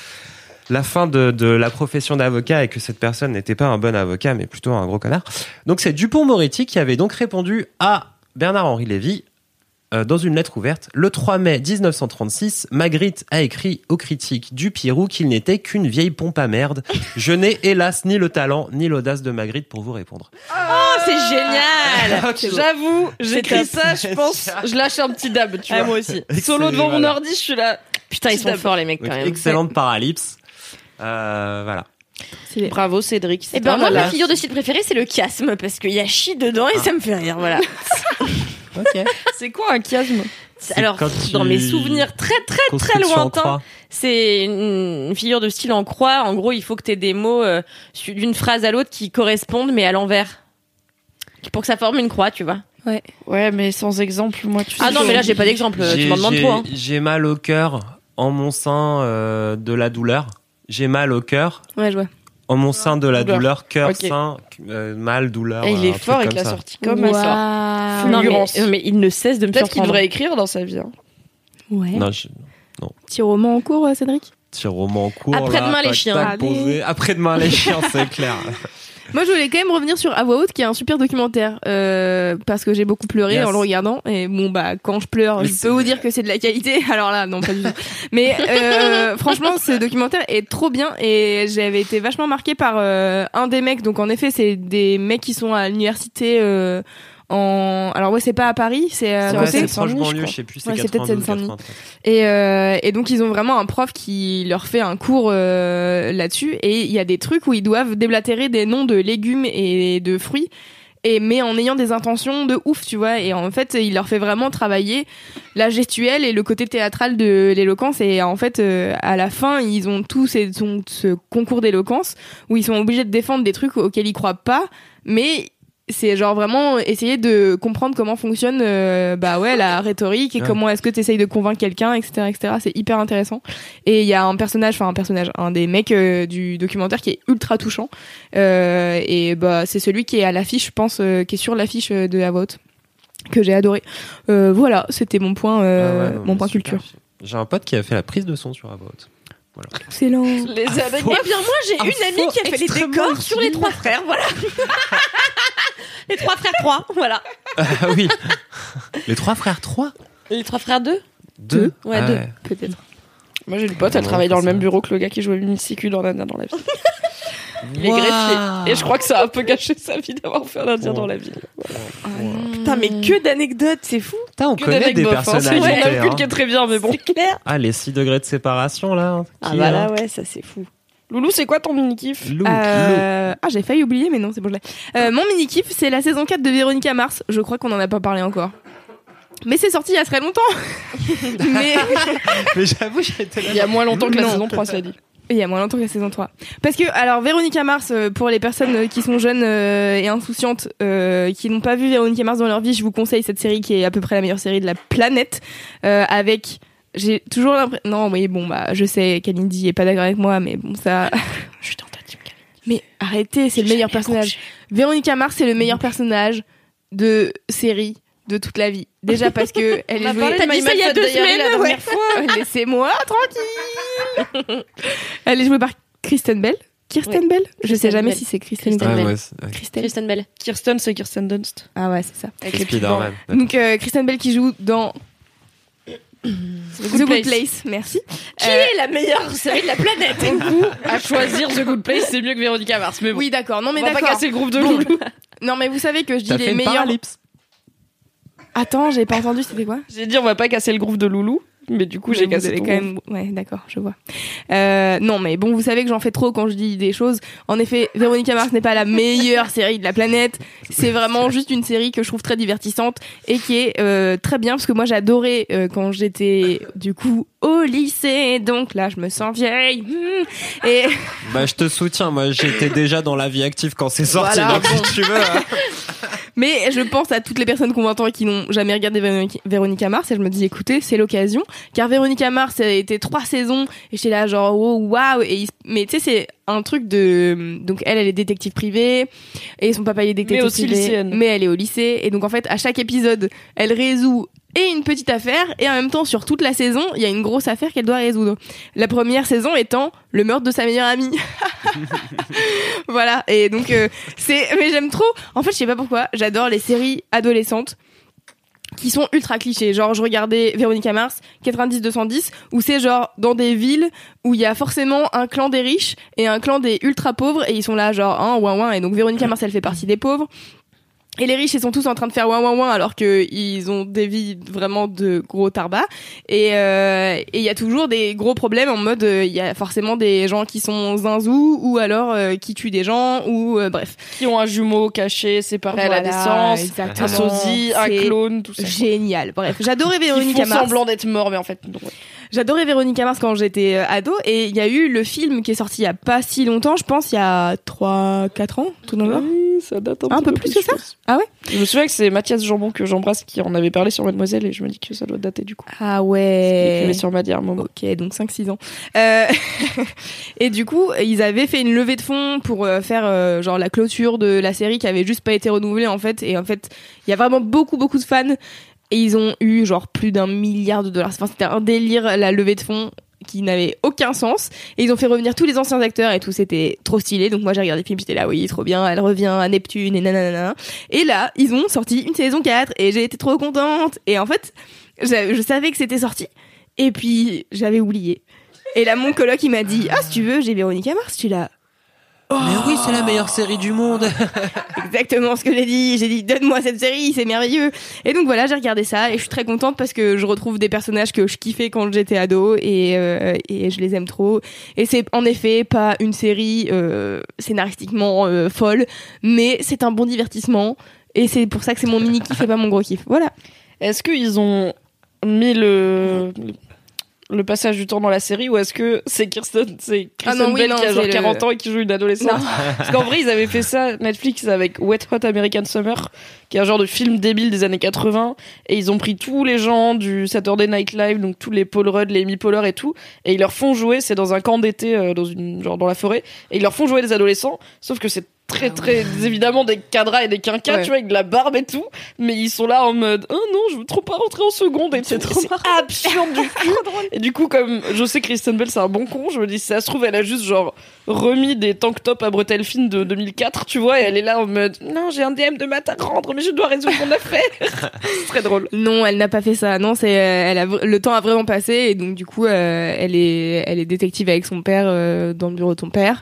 la profession d'avocat et que cette personne n'était pas un bon avocat mais plutôt un gros connard. Donc c'est Dupond-Moretti qui avait donc répondu à Bernard-Henri Lévy dans une lettre ouverte. Le 3 mai 1936, Magritte a écrit aux critiques du Pirou qu'il n'était qu'une vieille pompe à merde. Je n'ai hélas ni le talent ni l'audace de Magritte pour vous répondre. Oh, c'est génial! J'avoue, j'écris top. ça, je pense, je lâche un petit dab, tu vois. Moi aussi. Solo devant mon Voilà. ordi, je suis là. Putain, ils sont Dab. forts, les mecs, quand Donc, même. excellente paralypse. Voilà. C'est- Bravo Cédric. Et c'est ben, un moi, ma malade. figure de style préférée, c'est le chiasme, parce qu'il y a chi dedans et ça me fait rire, voilà. Ok. C'est quoi un chiasme? Alors, quand tu dans mes souvenirs très lointains, c'est une figure de style en croix. En gros, il faut que tu aies des mots d'une phrase à l'autre qui correspondent, mais à l'envers. Pour que ça forme une croix, tu vois. Ouais, mais sans exemple, moi, tu sais. Ah non, mais là, j'ai pas d'exemple. Tu m'en demandes trop, hein. J'ai mal au cœur en mon sein de la douleur. J'ai mal au cœur Ouais, je vois. en mon sein de la Douleur. douleur, cœur, Ok. sein, mal, douleur. Et il un est truc fort avec comme la ça. sortie comme ça. Waouh. Non, Fulgurance. mais il ne cesse de me Peut-être qu'il surprendre. devrait écrire dans sa vie. Hein. Ouais. Non, Petit roman en cours, Cédric. petit roman en cours. Après-demain, là, les chiens. tac, Allez. posé. Après-demain les chiens, c'est clair. Moi, je voulais quand même revenir sur À voix haute, qui est un super documentaire, parce que j'ai beaucoup pleuré Yes. en le regardant. Et bon, bah, quand je pleure, Mais je c'est peux vous dire que c'est de la qualité. Alors là, non, pas du tout. Mais franchement, ce documentaire est trop bien et j'avais été vachement marquée par un des mecs. Donc en effet, c'est des mecs qui sont à l'université. Alors ouais, c'est pas à Paris, c'est à Ouais, côté. c'est proche Seine-Saint-Denis, je banlieue, crois. je sais plus, c'est Ouais, c'est peut-être 92, Seine-Saint-Denis. 93. Et donc ils ont vraiment un prof qui leur fait un cours là-dessus et il y a des trucs où ils doivent déblatérer des noms de légumes et de fruits mais en ayant des intentions de ouf, tu vois. Et en fait, il leur fait vraiment travailler la gestuelle et le côté théâtral de l'éloquence. Et en fait, à la fin, ils ont tous ce concours d'éloquence où ils sont obligés de défendre des trucs auxquels ils croient pas, mais c'est genre vraiment essayer de comprendre comment fonctionne la rhétorique et Ouais. comment est-ce que tu essayes de convaincre quelqu'un, etc. C'est hyper intéressant. Et il y a un des mecs du documentaire qui est ultra touchant. Et bah c'est celui qui est à l'affiche, je pense, qui est sur l'affiche de À voix haute, que j'ai adoré. Voilà, c'était mon point, mon point culture. J'ai un pote qui a fait la prise de son sur À voix haute. Voilà. Excellent. Les anecdotes. Eh bien, moi, j'ai une amie qui a fait les extrêmement décors sur les utile. 3 frères, voilà. Les 3 frères 3, voilà. Ah oui. Les 3 frères 3 Les 3 frères 2? 2 Ouais, deux. Peut-être. Moi, j'ai une pote, elle Non, travaille dans le ça. même bureau que le gars qui jouait Mini-Sécu dans l'Indien dans la vie. Il est Waouh. greffier. Et je crois que ça a un peu gâché sa vie d'avoir fait un Indien dans la vie. Putain, mais que d'anecdotes, c'est fou. Putain, on Que connaît des bof, hein. C'est une personnalités. journal hein. qui est très bien, mais bon. C'est clair. Ah, les 6 degrés de séparation, là. Ah Qui, bah là, hein ouais, ça c'est fou. Loulou, c'est quoi ton mini-kiff? Lou, J'ai failli oublier, mais non, c'est bon, je l'ai. Mon mini-kiff, c'est la saison 4 de Véronica Mars. Je crois qu'on en a pas parlé encore. Mais c'est sorti il y a très longtemps. Mais Mais j'avoue, j'ai été là. Il y a moins longtemps que la Non. saison 3, ça dit. il y a moins longtemps que la saison 3. Parce que, alors, Véronica Mars, pour les personnes qui sont jeunes et insouciantes, qui n'ont pas vu Véronica Mars dans leur vie, je vous conseille cette série qui est à peu près la meilleure série de la planète, avec j'ai toujours l'impression... Non, oui, bon, bah, je sais, Kalindi est pas d'accord avec moi, mais bon, ça... Je suis dans ta team. Mais arrêtez, c'est le meilleur personnage. Véronica Mars, c'est le meilleur personnage de série de toute la vie. Déjà parce que elle est jouée... T'as dit ça il y a 2 semaines, la dernière fois. Laissez-moi tranquille. Elle est jouée par Kristen Bell. Kirsten Bell. Je sais jamais Bell. si c'est Kristen Kristen Bell. Bell. Kristen Bell. Kirsten, c'est Kirsten Dunst. Ah ouais, c'est ça. Avec les Spider-Man. Donc Kristen Bell qui joue dans The Good Place. Merci. Qui est la meilleure série de la planète? Du coup, à choisir The Good Place, c'est mieux que Véronica Mars. Mais bon, Oui, d'accord. Non, mais on va pas d'accord. casser le groupe de Loulou. Non, mais vous savez que je dis T'as fait les une meilleurs. paralypse. Attends, j'ai pas entendu. C'était quoi? J'ai dit, on va pas casser le groupe de Loulou. Mais du coup, j'ai Vous cassé avez ton quand même. Ouais, d'accord, je vois. Non, mais bon, vous savez que j'en fais trop quand je dis des choses. En effet, Véronica Mars n'est pas la meilleure série de la planète. C'est vraiment juste une série que je trouve très divertissante et qui est très bien parce que moi j'adorais quand j'étais du coup au lycée. Donc là, je me sens vieille. Et Bah, je te soutiens. Moi, j'étais déjà dans la vie active quand c'est sorti. Voilà, donc, bon. si tu veux. Mais je pense à toutes les personnes qu'on entend et qui n'ont jamais regardé Véronica Mars et je me dis écoutez, c'est l'occasion car Véronica Mars a été 3 saisons et j'étais là genre oh, waouh mais tu sais c'est un truc de donc elle est détective privée et son papa il est détective Mais aussi privé lycéenne. mais elle est au lycée et donc en fait à chaque épisode elle résout et une petite affaire et en même temps sur toute la saison il y a une grosse affaire qu'elle doit résoudre. La première saison étant le meurtre de sa meilleure amie. Voilà et donc mais j'aime trop. En fait je sais pas pourquoi j'adore les séries adolescentes qui sont ultra clichés. Genre, je regardais Véronica Mars, 90-210, où c'est genre dans des villes où il y a forcément un clan des riches et un clan des ultra pauvres et ils sont là genre, hein, ouin ouin. Et donc Véronica Mars, elle fait partie des pauvres. Et les riches, ils sont tous en train de faire ouin ouin ouin alors que ils ont des vies vraiment de gros tarbas. Et il y a toujours des gros problèmes en mode, il y a forcément des gens qui sont zinzous ou alors qui tuent des gens ou bref. Qui ont un jumeau caché, séparé à la naissance, exactement. un sosie, un C'est clone, tout ça. Génial. Bref, j'adorais Ils Véronica font Mars. semblant d'être morts, mais en fait, non. J'adorais Véronica Mars quand j'étais ado et il y a eu le film qui est sorti il y a pas si longtemps, je pense il y a 3-4 ans, tout dans le genre. Oui, ça date Un peu plus que je ça. pense. Ah ouais? Je me souviens que c'est Mathias Jambon que j'embrasse qui en avait parlé sur Mademoiselle et je me dis que ça doit dater du coup. Ah Il ouais. écrivait sur Maddy à un moment. Ok, donc 5-6 ans. Et du coup, ils avaient fait une levée de fonds pour faire genre la clôture de la série qui avait juste pas été renouvelée en fait. Et en fait, il y a vraiment beaucoup de fans. Et ils ont eu genre plus d'1 milliard de dollars. Enfin, c'était un délire la levée de fonds qui n'avait aucun sens. Et ils ont fait revenir tous les anciens acteurs et tout, c'était trop stylé. Donc moi j'ai regardé le film, j'étais là, oui, trop bien, elle revient à Neptune et nanana. Et là, ils ont sorti une saison 4 et j'ai été trop contente. Et en fait, je savais que c'était sorti. Et puis, j'avais oublié. Et là, mon coloc, il m'a dit, ah, si tu veux, j'ai Véronica Mars, tu l'as. Mais oui, c'est la meilleure série du monde. Exactement ce que j'ai dit. J'ai dit, donne-moi cette série, c'est merveilleux. Et donc voilà, j'ai regardé ça et je suis très contente parce que je retrouve des personnages que je kiffais quand j'étais ado et je les aime trop. Et c'est en effet pas une série scénaristiquement folle, mais c'est un bon divertissement et c'est pour ça que c'est mon mini kiff et pas mon gros kiff. Voilà. Est-ce qu'ils ont mis le passage du temps dans la série ou est-ce que c'est Kristen Bell qui a genre 40 ans et qui joue une adolescente? Parce qu'en vrai ils avaient fait ça Netflix avec Wet Hot American Summer qui est un genre de film débile des années 80 et ils ont pris tous les gens du Saturday Night Live, donc tous les Paul Rudd, les Amy Poehler et tout, et ils leur font jouer, c'est dans un camp d'été dans la forêt, et ils leur font jouer des adolescents, sauf que c'est très évidemment des cadras et des quinquas, tu vois, avec de la barbe et tout, mais ils sont là en mode oh non, je veux trop pas rentrer en seconde et c'est trop absurde du cul. Et du coup, comme je sais Kristen Bell c'est un bon con, je me dis si ça se trouve elle a juste genre remis des tank tops à bretelles fines de 2004, tu vois, et elle est là en mode non, j'ai un DM de maths à rendre mais je dois résoudre mon affaire. C'est très drôle. Non, elle n'a pas fait ça. Non, le temps a vraiment passé et donc du coup elle est détective avec son père dans le bureau de son père.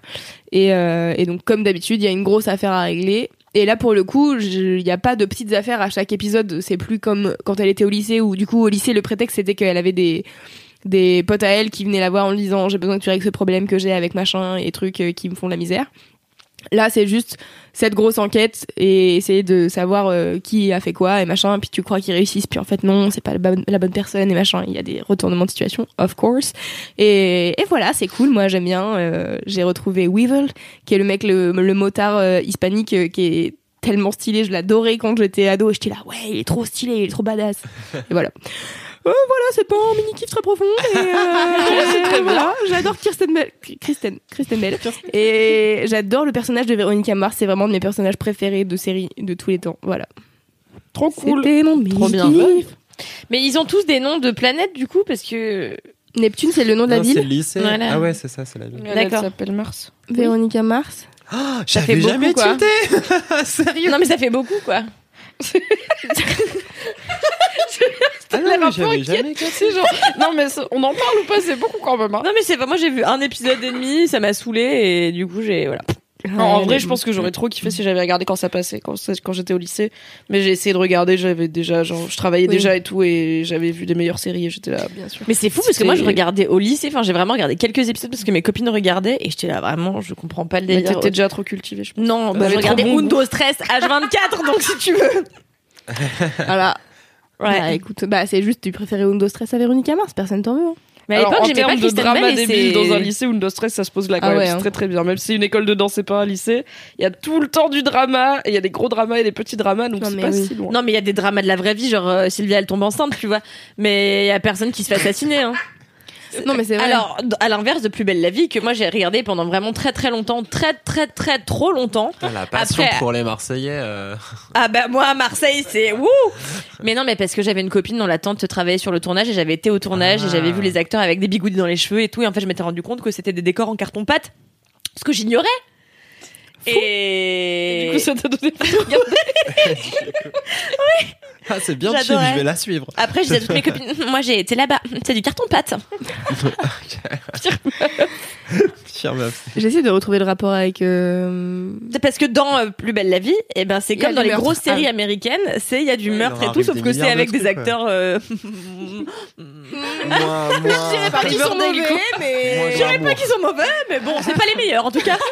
Et donc, comme d'habitude, il y a une grosse affaire à régler. Et là, pour le coup, il n'y a pas de petites affaires à chaque épisode. C'est plus comme quand elle était au lycée, où du coup, au lycée, le prétexte, c'était qu'elle avait des potes à elle qui venaient la voir en lui disant « J'ai besoin que tu règles ce problème que j'ai avec machin et trucs qui me font de la misère ». Là, c'est juste cette grosse enquête et essayer de savoir qui a fait quoi et machin, puis tu crois qu'ils réussissent, puis en fait non, c'est pas la bonne personne et machin, il y a des retournements de situation, of course. Et voilà, c'est cool, moi j'aime bien. J'ai retrouvé Weevil, qui est le mec, le motard hispanique qui est tellement stylé, je l'adorais quand j'étais ado et j'étais là, ouais, il est trop stylé, il est trop badass. Et voilà. Voilà, c'est pas un mini kiff très profond. Et, c'est très voilà, j'adore Kristen Bell. Et j'adore le personnage de Véronica Mars. C'est vraiment de mes personnages préférés de série de tous les temps. Voilà. Trop cool. C'était mon mini kiff. Mais ils ont tous des noms de planètes du coup parce que Neptune, c'est le nom de la ville. C'est le lycée. Voilà. Ah ouais, c'est ça, c'est la ville. Elle D'accord. s'appelle Mars. Véronica Mars. Oh, Ça fait j'avais beaucoup, jamais quoi. tilté. Sérieux. Non mais ça fait beaucoup quoi. Ah non, mais j'avais jamais C'est genre, non mais on en parle ou pas, c'est beaucoup quand même. Hein. Non mais c'est pas moi j'ai vu un épisode et demi, ça m'a saoulé et du coup j'ai voilà. Non, en vrai, je pense que j'aurais trop kiffé si j'avais regardé quand ça passait, quand j'étais au lycée. Mais j'ai essayé de regarder, j'avais déjà, genre, je travaillais déjà et tout, et j'avais vu des meilleures séries et j'étais là, bien sûr. Mais c'est fou parce que moi je regardais au lycée, enfin j'ai vraiment regardé quelques épisodes parce que mes copines regardaient et j'étais là vraiment, je comprends pas le Mais délire. t'étais déjà trop cultivée, je pense. Non, bah, je J'avais regardais trop bon Windows Stress H24 donc si tu veux. Voilà. Ouais. Bah écoute, c'est juste tu préférais Windows Stress à Véronica Mars, personne t'en veut. Hein. Mais à Alors, l'époque en j'aimais pas termes de Kristen drama Bell et débile c'est dans un lycée, Windows Stress, ça se pose là quand Ah même. ouais, C'est hein. très très bien. Même si c'est une école de danse, c'est pas un lycée. Il y a tout le temps du drama, et il y a des gros dramas et des petits dramas, donc Non, c'est mais pas oui. si loin. Non mais il y a des dramas de la vraie vie, genre Sylvia elle tombe enceinte, tu vois. Mais il y a personne qui se fait assassiner hein. Non mais c'est vrai. Alors, à l'inverse de Plus belle la vie, que moi j'ai regardé pendant vraiment très très longtemps, très trop longtemps. La passion Après- pour les Marseillais. Ah bah moi à Marseille c'est wouh. Mais non mais parce que j'avais une copine dont la tante travaillait sur le tournage et j'avais été au tournage et j'avais vu les acteurs avec des bigoudis dans les cheveux et tout et en fait je m'étais rendu compte que c'était des décors en carton pâte, ce que j'ignorais. Et Du coup, ça t'a donné envie de regarder. Ah, c'est bien chill, J'adorais. je vais la suivre. après je disais à toutes mes copines, moi j'ai été là-bas, c'est du carton pâte. Pire meuf. J'essaie de retrouver le rapport avec. C'est parce que dans Plus belle la vie, et ben c'est Il y a comme dans du les meurtre. grosses séries Ah. américaines, c'est il y a du Ouais, meurtre il et en tout, arrive sauf des que c'est milliards avec de des trucs, acteurs. Moi, pas qu'ils sont mauvais, mais. moi, Je dirais pas qu'ils sont mauvais, mais bon, c'est pas les meilleurs en tout cas.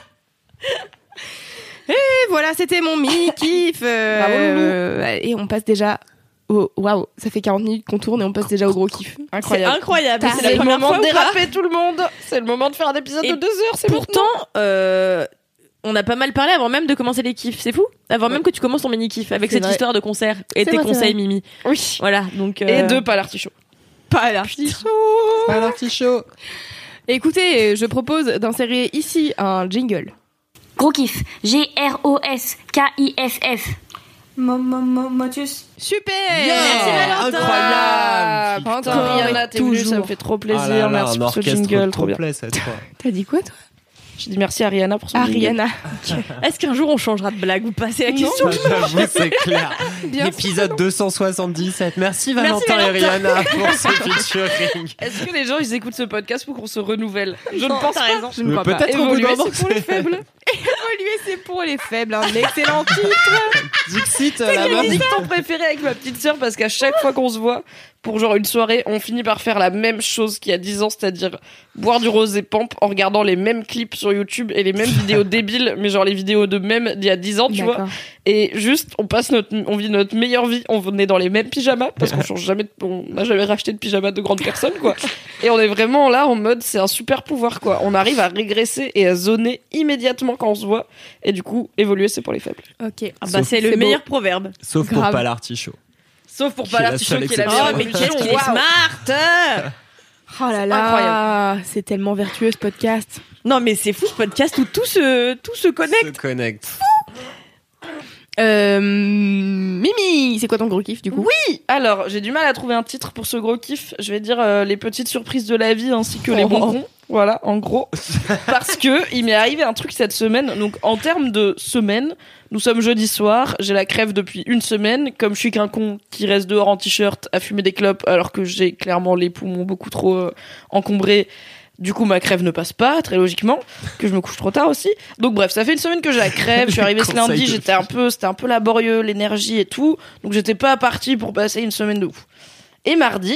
Et voilà, c'était mon mini kiff. Et on passe déjà au. Waouh, ça fait 40 minutes qu'on tourne et on passe déjà au gros kiff. C'est Incroyable. incroyable. T'as C'est C'est la le première moment fois de ou pas déraper tout le monde. C'est le moment de faire un épisode Et de 2 heures. C'est Pourtant, on a pas mal parlé avant même de commencer les kiffs. C'est fou. Avant même que tu commences ton mini kiff avec C'est cette vrai. histoire de concert et C'est tes vrai, c'est conseils, vrai. Mimi. maintenant. Oui. Voilà. Donc Et de pas l'artichaut. pas l'artichaut. Pas l'artichaut. Écoutez, je propose d'insérer ici un jingle. Gros kiff. G-R-O-S-K-I-F-F. Motus. Super. Merci, Valentin. Incroyable. Encore Rihanna, et t'es venue, ça toujours. me fait trop plaisir. Ah là là, Merci un pour ce orchestre jingle, trop bien. complet cette fois. T'as dit quoi toi? J'ai dit merci à Rihanna pour son jingle. Ariana. Est-ce qu'un jour on changera de blague ou pas? C'est la question. J'avoue, c'est clair. Bien Épisode 277. Merci Valentin et Rihanna pour ce featuring. Est-ce que les gens ils écoutent ce podcast pour qu'on se renouvelle? Je ne pense t'as pas. raison. Je ne Mais crois pas. peut-être au bout Évoluer, d'un moment, c'est pour les faibles. Évoluer, c'est pour les faibles. Un excellent titre. Dixit, la Mon meuf. dicton préféré avec ma petite sœur parce qu'à chaque fois qu'on se voit pour genre une soirée, on finit par faire la même chose qu'il y a 10 ans, c'est-à-dire boire du rosé pampe en regardant les mêmes clips sur YouTube et les mêmes vidéos débiles, mais genre les vidéos de mèmes d'il y a 10 ans, tu vois. D'accord. Et juste, on vit notre meilleure vie, on est dans les mêmes pyjamas parce qu'on change jamais, on n'a jamais racheté de pyjamas de grandes personnes, quoi. Et on est vraiment là en mode, c'est un super pouvoir, quoi. On arrive à régresser et à zoner immédiatement quand on se voit. Et du coup, évoluer, c'est pour les faibles. Ok. Ah bah c'est le beau. meilleur proverbe. Sauf pour Grave. pas l'artichaut. Sauf pour Qui est pas la l'artichaut seule qui est la exception. meilleure. Mais qu'est-ce qu'il est Waouh. smart. Oh là là. Incroyable. C'est tellement vertueux ce podcast. Non mais c'est fou ce podcast où tout se connecte. Se connecte. Mimi, c'est quoi ton gros kiff du coup? Alors, j'ai du mal à trouver un titre pour ce gros kiff. Je vais dire les petites surprises de la vie ainsi que les bons cons. Voilà, en gros. Parce que il m'est arrivé un truc cette semaine. Donc, en termes de semaine, nous sommes jeudi soir. J'ai la crève depuis une semaine. Comme je suis qu'un con qui reste dehors en t-shirt à fumer des clopes alors que j'ai clairement les poumons beaucoup trop encombrés. Du coup, ma crève ne passe pas, très logiquement, que je me couche trop tard aussi. Donc bref, ça fait une semaine que j'ai la crève. Je suis arrivée ce Conseil lundi, de c'était un peu laborieux, l'énergie et tout. Donc j'étais pas partie pour passer une semaine de ouf. Et mardi,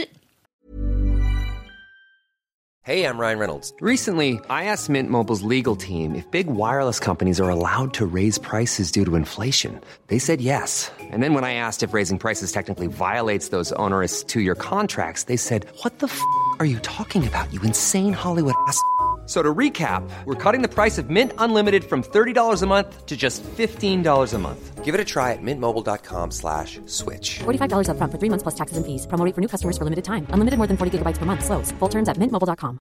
Hey, I'm Ryan Reynolds. Recently, I asked Mint Mobile's legal team if big wireless companies are allowed to raise prices due to inflation. They said yes. And then when I asked if raising prices technically violates those onerous two-year contracts, they said, "What the f*** are you talking about, you insane Hollywood ass?" So to recap, we're cutting the price of Mint Unlimited from $30 a month to just $15 a month. Give it a try at mintmobile.com/switch. $45 up front for 3 months plus taxes and fees. Promo rate for new customers for limited time. Unlimited more than 40 gigabytes per month. Slows full terms at mintmobile.com.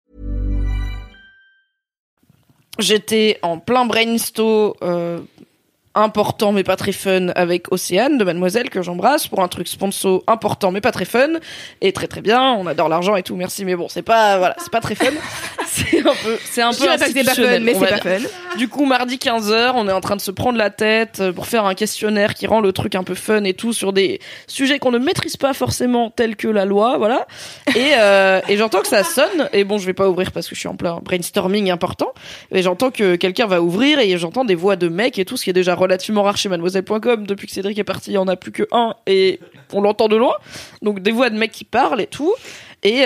J'étais en plein brainstorm important mais pas très fun avec Océane de Mademoiselle que j'embrasse pour un truc sponsor important mais pas très fun et très très bien, on adore l'argent et tout, merci, mais bon, c'est pas très fun. C'est un peu institutionnel, mais c'est pas fun. Du coup, mardi 15h, on est en train de se prendre la tête pour faire un questionnaire qui rend le truc un peu fun et tout sur des sujets qu'on ne maîtrise pas forcément tels que la loi, voilà. Et j'entends que ça sonne et bon, je vais pas ouvrir parce que je suis en plein brainstorming important, et j'entends que quelqu'un va ouvrir et j'entends des voix de mecs et tout, ce qui est déjà relativement rare chez mademoiselle.com. Depuis que Cédric est parti, il y en a plus que un et on l'entend de loin. Donc des voix de mecs qui parlent et tout. Et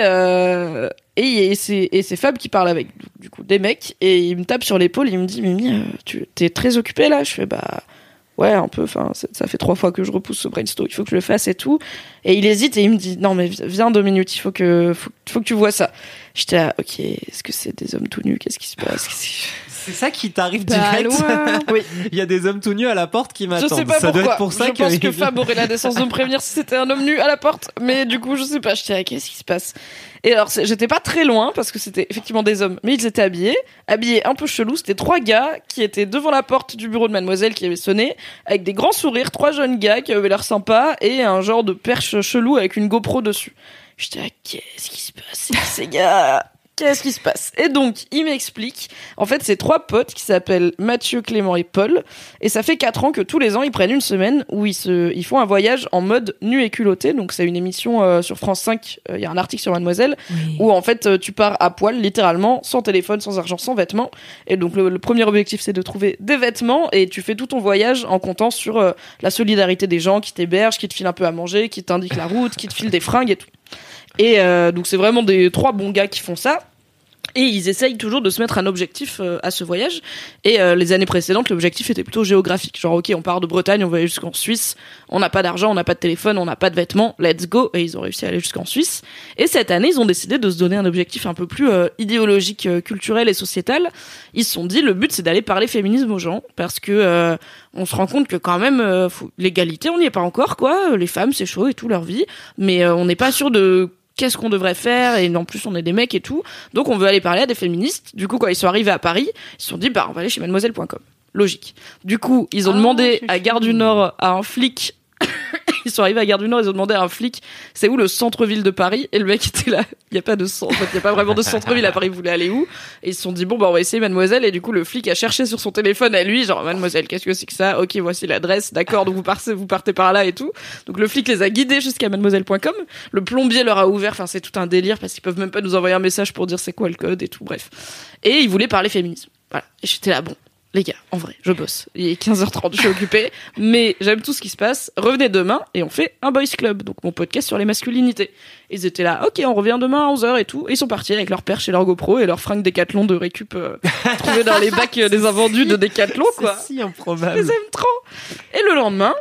c'est Fab qui parle avec du coup des mecs et il me tape sur l'épaule, il me dit Mimi, tu t'es très occupée là? Je fais bah ouais, un peu, enfin ça fait 3 fois que je repousse ce brainstorm, il faut que je le fasse et tout. Et il hésite et il me dit non mais viens 2 minutes, il faut que tu vois ça. J'étais là, ok, est-ce que c'est des hommes tout nus, qu'est-ce qui se passe? C'est ça qui t'arrive direct. Oui. Il y a des hommes tout nus à la porte qui m'attendent. Je sais pas ça pourquoi. Doit être pour ça je pense que Fab aurait la décence de me prévenir si c'était un homme nu à la porte. Mais du coup, je sais pas. J'étais là, qu'est-ce qui se passe? Et alors, j'étais pas très loin parce que c'était effectivement des hommes, mais ils étaient habillés un peu chelou. C'était 3 gars qui étaient devant la porte du bureau de Mademoiselle qui avait sonné avec des grands sourires, 3 jeunes gars qui avaient l'air sympas et un genre de perche chelou avec une GoPro dessus. J'étais là, qu'est-ce qui se passe, ces gars? Qu'est-ce qui se passe? Et donc, il m'explique. En fait, c'est 3 potes qui s'appellent Mathieu, Clément et Paul. Et ça fait 4 ans que tous les ans, ils prennent une semaine où ils font un voyage en mode nu et culotté. Donc, c'est une émission sur France 5. Il y a un article sur Mademoiselle où, en fait, tu pars à poil, littéralement, sans téléphone, sans argent, sans vêtements. Et donc, le premier objectif, c'est de trouver des vêtements. Et tu fais tout ton voyage en comptant sur la solidarité des gens qui t'hébergent, qui te filent un peu à manger, qui t'indiquent la route, qui te filent des fringues et tout. Et donc c'est vraiment des 3 bons gars qui font ça. Et ils essayent toujours de se mettre un objectif à ce voyage. Et les années précédentes, l'objectif était plutôt géographique. Genre, ok, on part de Bretagne, on va aller jusqu'en Suisse. On n'a pas d'argent, on n'a pas de téléphone, on n'a pas de vêtements. Let's go. Et ils ont réussi à aller jusqu'en Suisse. Et cette année, ils ont décidé de se donner un objectif un peu plus idéologique, culturel et sociétal. Ils se sont dit, le but, c'est d'aller parler féminisme aux gens. Parce que on se rend compte que quand même, l'égalité, on n'y est pas encore, quoi. Les femmes, c'est chaud et tout, leur vie. Mais on n'est pas sûr de qu'est-ce qu'on devrait faire, et en plus on est des mecs et tout, donc on veut aller parler à des féministes. Du coup, quand ils sont arrivés à Paris, ils se sont dit bah on va aller chez mademoiselle.com. Logique. Du coup, ils ont demandé à Gare du Nord à un flic. Ils sont arrivés à Gare du Nord, ils ont demandé à un flic c'est où le centre-ville de Paris, et le mec était là, il y a pas de centre, en fait, il y a pas vraiment de centre-ville à Paris, vous voulez aller où? Et ils se sont dit bon bah on va essayer Mademoiselle, et du coup le flic a cherché sur son téléphone à lui, genre Mademoiselle, qu'est-ce que c'est que ça? OK, voici l'adresse, d'accord, donc vous partez par là et tout. Donc le flic les a guidés jusqu'à mademoiselle.com, le plombier leur a ouvert, enfin c'est tout un délire parce qu'ils peuvent même pas nous envoyer un message pour dire c'est quoi le code et tout, bref. Et ils voulaient parler féminisme. Voilà. Et j'étais là bon. Les gars, en vrai, je bosse. Il est 15h30, je suis occupée, mais j'aime tout ce qui se passe. Revenez demain et on fait un boys club, donc mon podcast sur les masculinités. Ils étaient là, ok, on revient demain à 11h et tout. Et ils sont partis avec leur perche et leur GoPro et leur fringue Décathlon de récup trouvées dans les bacs des invendus de Décathlon, quoi. C'est si improbable. Je les aime trop. Et le lendemain,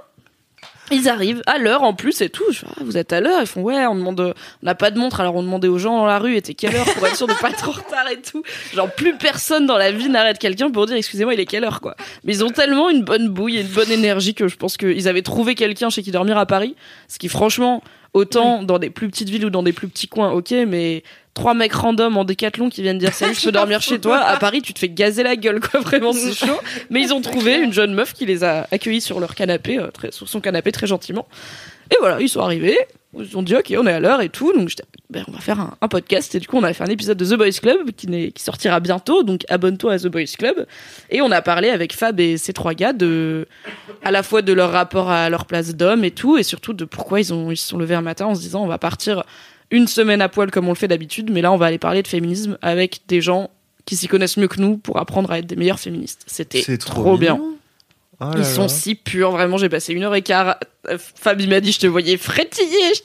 ils arrivent à l'heure en plus et tout. Je fais, vous êtes à l'heure? Ils font ouais, on n'a pas de montre, alors on demandait aux gens dans la rue était quelle heure pour être sûr de pas être en retard et tout. Genre plus personne dans la vie n'arrête quelqu'un pour dire excusez-moi, il est quelle heure, quoi. Mais ils ont tellement une bonne bouille et une bonne énergie que je pense qu'ils avaient trouvé quelqu'un chez qui dormir à Paris, ce qui franchement autant dans des plus petites villes ou dans des plus petits coins, ok, mais 3 mecs random en Décathlon qui viennent dire salut, je peux dormir chez toi. À Paris, tu te fais gazer la gueule, quoi. Vraiment, c'est chaud. Mais ils ont trouvé une jeune meuf qui les a accueillis sur leur canapé, sur son canapé très gentiment. Et voilà, ils sont arrivés. Ils ont dit ok, on est à l'heure et tout. Donc on va faire un podcast. Et du coup, on a fait un épisode de The Boys Club qui sortira bientôt. Donc abonne-toi à The Boys Club. Et on a parlé avec Fab et ces 3 gars à la fois de leur rapport à leur place d'homme et tout, et surtout de pourquoi ils se sont levés un matin en se disant on va partir une semaine à poil comme on le fait d'habitude, mais là on va aller parler de féminisme avec des gens qui s'y connaissent mieux que nous pour apprendre à être des meilleurs féministes. C'est trop bien. Oh ils sont si purs, vraiment. J'ai passé 1h15. Fab il m'a dit je te voyais frétiller.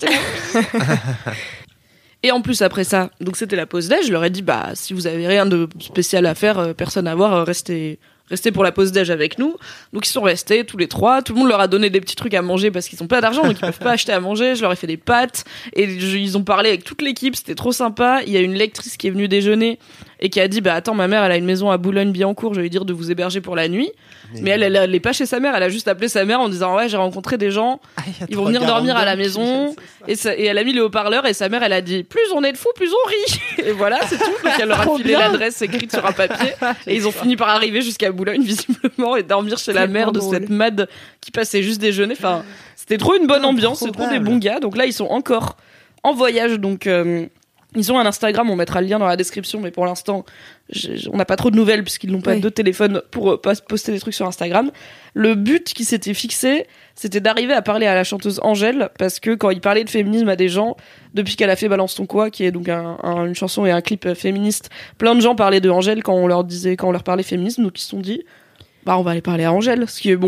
Et en plus après ça, donc c'était la pause déj, je leur ai dit bah si vous avez rien de spécial à faire, personne à voir, restez rester pour la pause déj avec nous. Donc ils sont restés tous les 3. Tout le monde leur a donné des petits trucs à manger parce qu'ils ont pas d'argent, donc ils peuvent pas acheter à manger. Je leur ai fait des pâtes et ils ont parlé avec toute l'équipe. C'était trop sympa. Il y a une lectrice qui est venue déjeuner et qui a dit attends, ma mère elle a une maison à Boulogne-Billancourt, je vais lui dire de vous héberger pour la nuit. Mais elle est pas chez sa mère, elle a juste appelé sa mère en disant ouais, j'ai rencontré des gens, ils vont venir dormir à la maison. Et elle a mis le haut-parleur et sa mère elle a dit plus on est de fous, plus on rit. Et voilà, c'est tout. Donc elle leur a filé l'adresse écrite sur un papier et ils ont fini par arriver jusqu'à Boulogne visiblement et dormir chez la mère de cette mad qui passait juste déjeuner. Enfin, c'était trop une bonne ambiance, c'est trop des bons gars. Donc là ils sont encore en voyage, donc ils ont un Instagram, on mettra le lien dans la description, mais pour l'instant, on n'a pas trop de nouvelles puisqu'ils n'ont pas de téléphone pour poster des trucs sur Instagram. Le but qui s'était fixé, c'était d'arriver à parler à la chanteuse Angèle, parce que quand il parlait de féminisme à des gens, depuis qu'elle a fait Balance ton quoi, qui est donc une chanson et un clip féministe, plein de gens parlaient de Angèle quand on leur parlait féminisme, donc ils se sont dit, on va aller parler à Angèle, ce qui est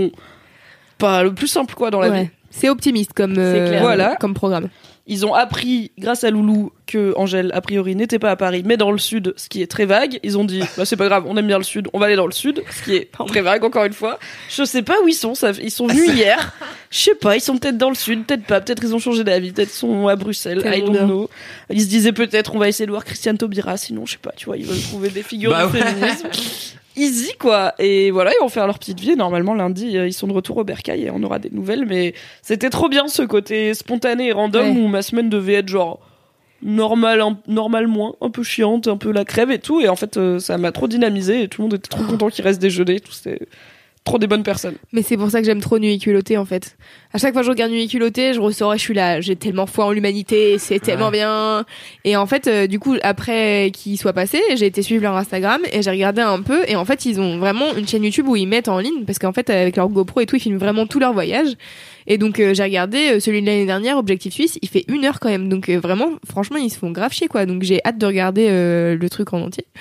pas le plus simple quoi dans la vie. C'est optimiste comme programme. Ils ont appris, grâce à Loulou, que Angèle, a priori, n'était pas à Paris, mais dans le sud, ce qui est très vague. Ils ont dit, c'est pas grave, on aime bien le sud, on va aller dans le sud, ce qui est très vague, encore une fois. Je sais pas où ils sont, ils sont venus hier. Je sais pas, ils sont peut-être dans le sud, peut-être pas, peut-être ils ont changé d'avis, peut-être ils sont à Bruxelles, I don't know. Ils se disaient peut-être, on va essayer de voir Christiane Taubira, sinon, je sais pas, tu vois, ils veulent trouver des figures du féminisme. Easy quoi, et voilà, ils vont faire leur petite vie. Normalement lundi ils sont de retour au Bercail et on aura des nouvelles, mais c'était trop bien ce côté spontané et random où ma semaine devait être genre normal moins, un peu chiante, un peu la crève et tout, et en fait ça m'a trop dynamisé et tout le monde était trop content qu'il reste déjeuner, tout c'était trop des bonnes personnes. Mais c'est pour ça que j'aime trop Nuit culottée en fait. À chaque fois que je regarde Nuit culottée, je ressors et je suis là, j'ai tellement foi en l'humanité, c'est tellement bien. Et en fait, du coup, après qu'ils soient passés, j'ai été suivre leur Instagram et j'ai regardé un peu. Et en fait, ils ont vraiment une chaîne YouTube où ils mettent en ligne, parce qu'en fait, avec leur GoPro et tout, ils filment vraiment tout leur voyage. Et donc j'ai regardé celui de l'année dernière, Objectif Suisse, il fait 1 heure quand même. Donc vraiment, franchement, ils se font grave chier quoi. Donc j'ai hâte de regarder le truc en entier.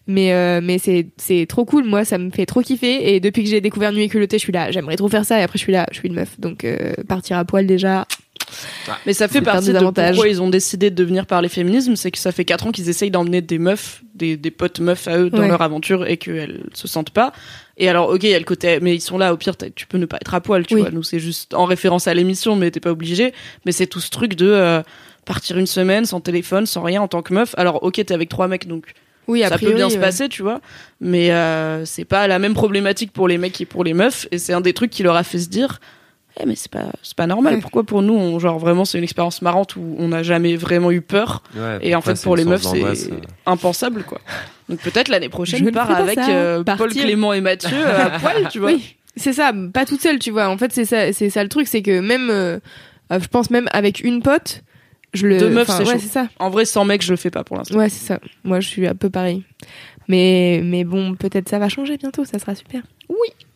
Mais c'est trop cool, moi ça me fait trop kiffer, et depuis que j'ai découvert Nuit culottée, je suis là, j'aimerais trop faire ça, et après je suis là, je suis une meuf, donc partir à poil déjà. Mais ça fait partie de pourquoi ils ont décidé de devenir parler féminisme, c'est que ça fait 4 ans qu'ils essayent d'emmener des meufs, des potes meufs à eux dans leur aventure et qu'elles se sentent pas. Et alors ok, il y a le côté, mais ils sont là, au pire tu peux ne pas être à poil, tu vois, nous c'est juste en référence à l'émission, mais t'es pas obligé. Mais c'est tout ce truc de partir une semaine sans téléphone, sans rien en tant que meuf. Alors ok, t'es avec 3 mecs, donc ça peut bien se passer, tu vois, mais c'est pas la même problématique pour les mecs et pour les meufs, et c'est un des trucs qui leur a fait se dire mais c'est pas normal, pourquoi pour nous genre vraiment c'est une expérience marrante où on n'a jamais vraiment eu peur, et en fait pour les meufs c'est impensable quoi. Donc peut-être l'année prochaine je pars avec Paul, Clément et Mathieu à poil, tu vois. Oui, c'est ça, pas toute seule, tu vois, en fait c'est ça le truc, c'est que même je pense même avec une pote, 2 meufs, c'est chaud. C'est ça. En vrai, 100 mecs, je le fais pas pour l'instant. Ouais, c'est ça. Moi, je suis un peu pareil. Mais bon, peut-être ça va changer bientôt, ça sera super. Oui.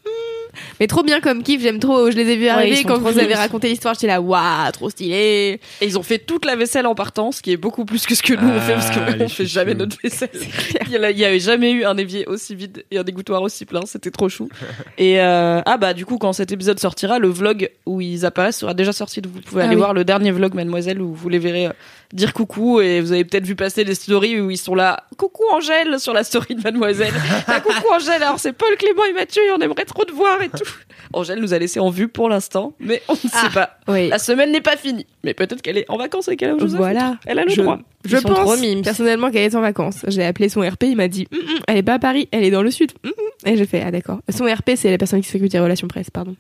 Mais trop bien comme kiff, j'aime trop. Je les ai vus arriver quand vous avez raconté l'histoire, j'étais là, waouh, trop stylé. Et ils ont fait toute la vaisselle en partant, ce qui est beaucoup plus que ce que nous on fait, parce qu'on fait jamais notre vaisselle. Il y avait jamais eu un évier aussi vide et un dégouttoir aussi plein, c'était trop chou. Et du coup, quand cet épisode sortira, le vlog où ils apparaissent sera déjà sorti, donc vous pouvez aller voir le dernier vlog Mademoiselle où vous les verrez dire coucou, et vous avez peut-être vu passer des stories où ils sont là, coucou Angèle, sur la story de Mademoiselle. Coucou Angèle, alors c'est Paul, Clément et Mathieu, et on aimerait trop te voir et tout. Angèle nous a laissé en vue pour l'instant, mais on ne sait pas. Oui. La semaine n'est pas finie, mais peut-être qu'elle est en vacances et qu'elle a Joseph. Voilà. Elle a le droit. Je pense personnellement qu'elle est en vacances. J'ai appelé son RP, il m'a dit elle est pas à Paris, elle est dans le sud. Et j'ai fait d'accord. Son RP, c'est la personne qui s'occupe des relations presse, pardon.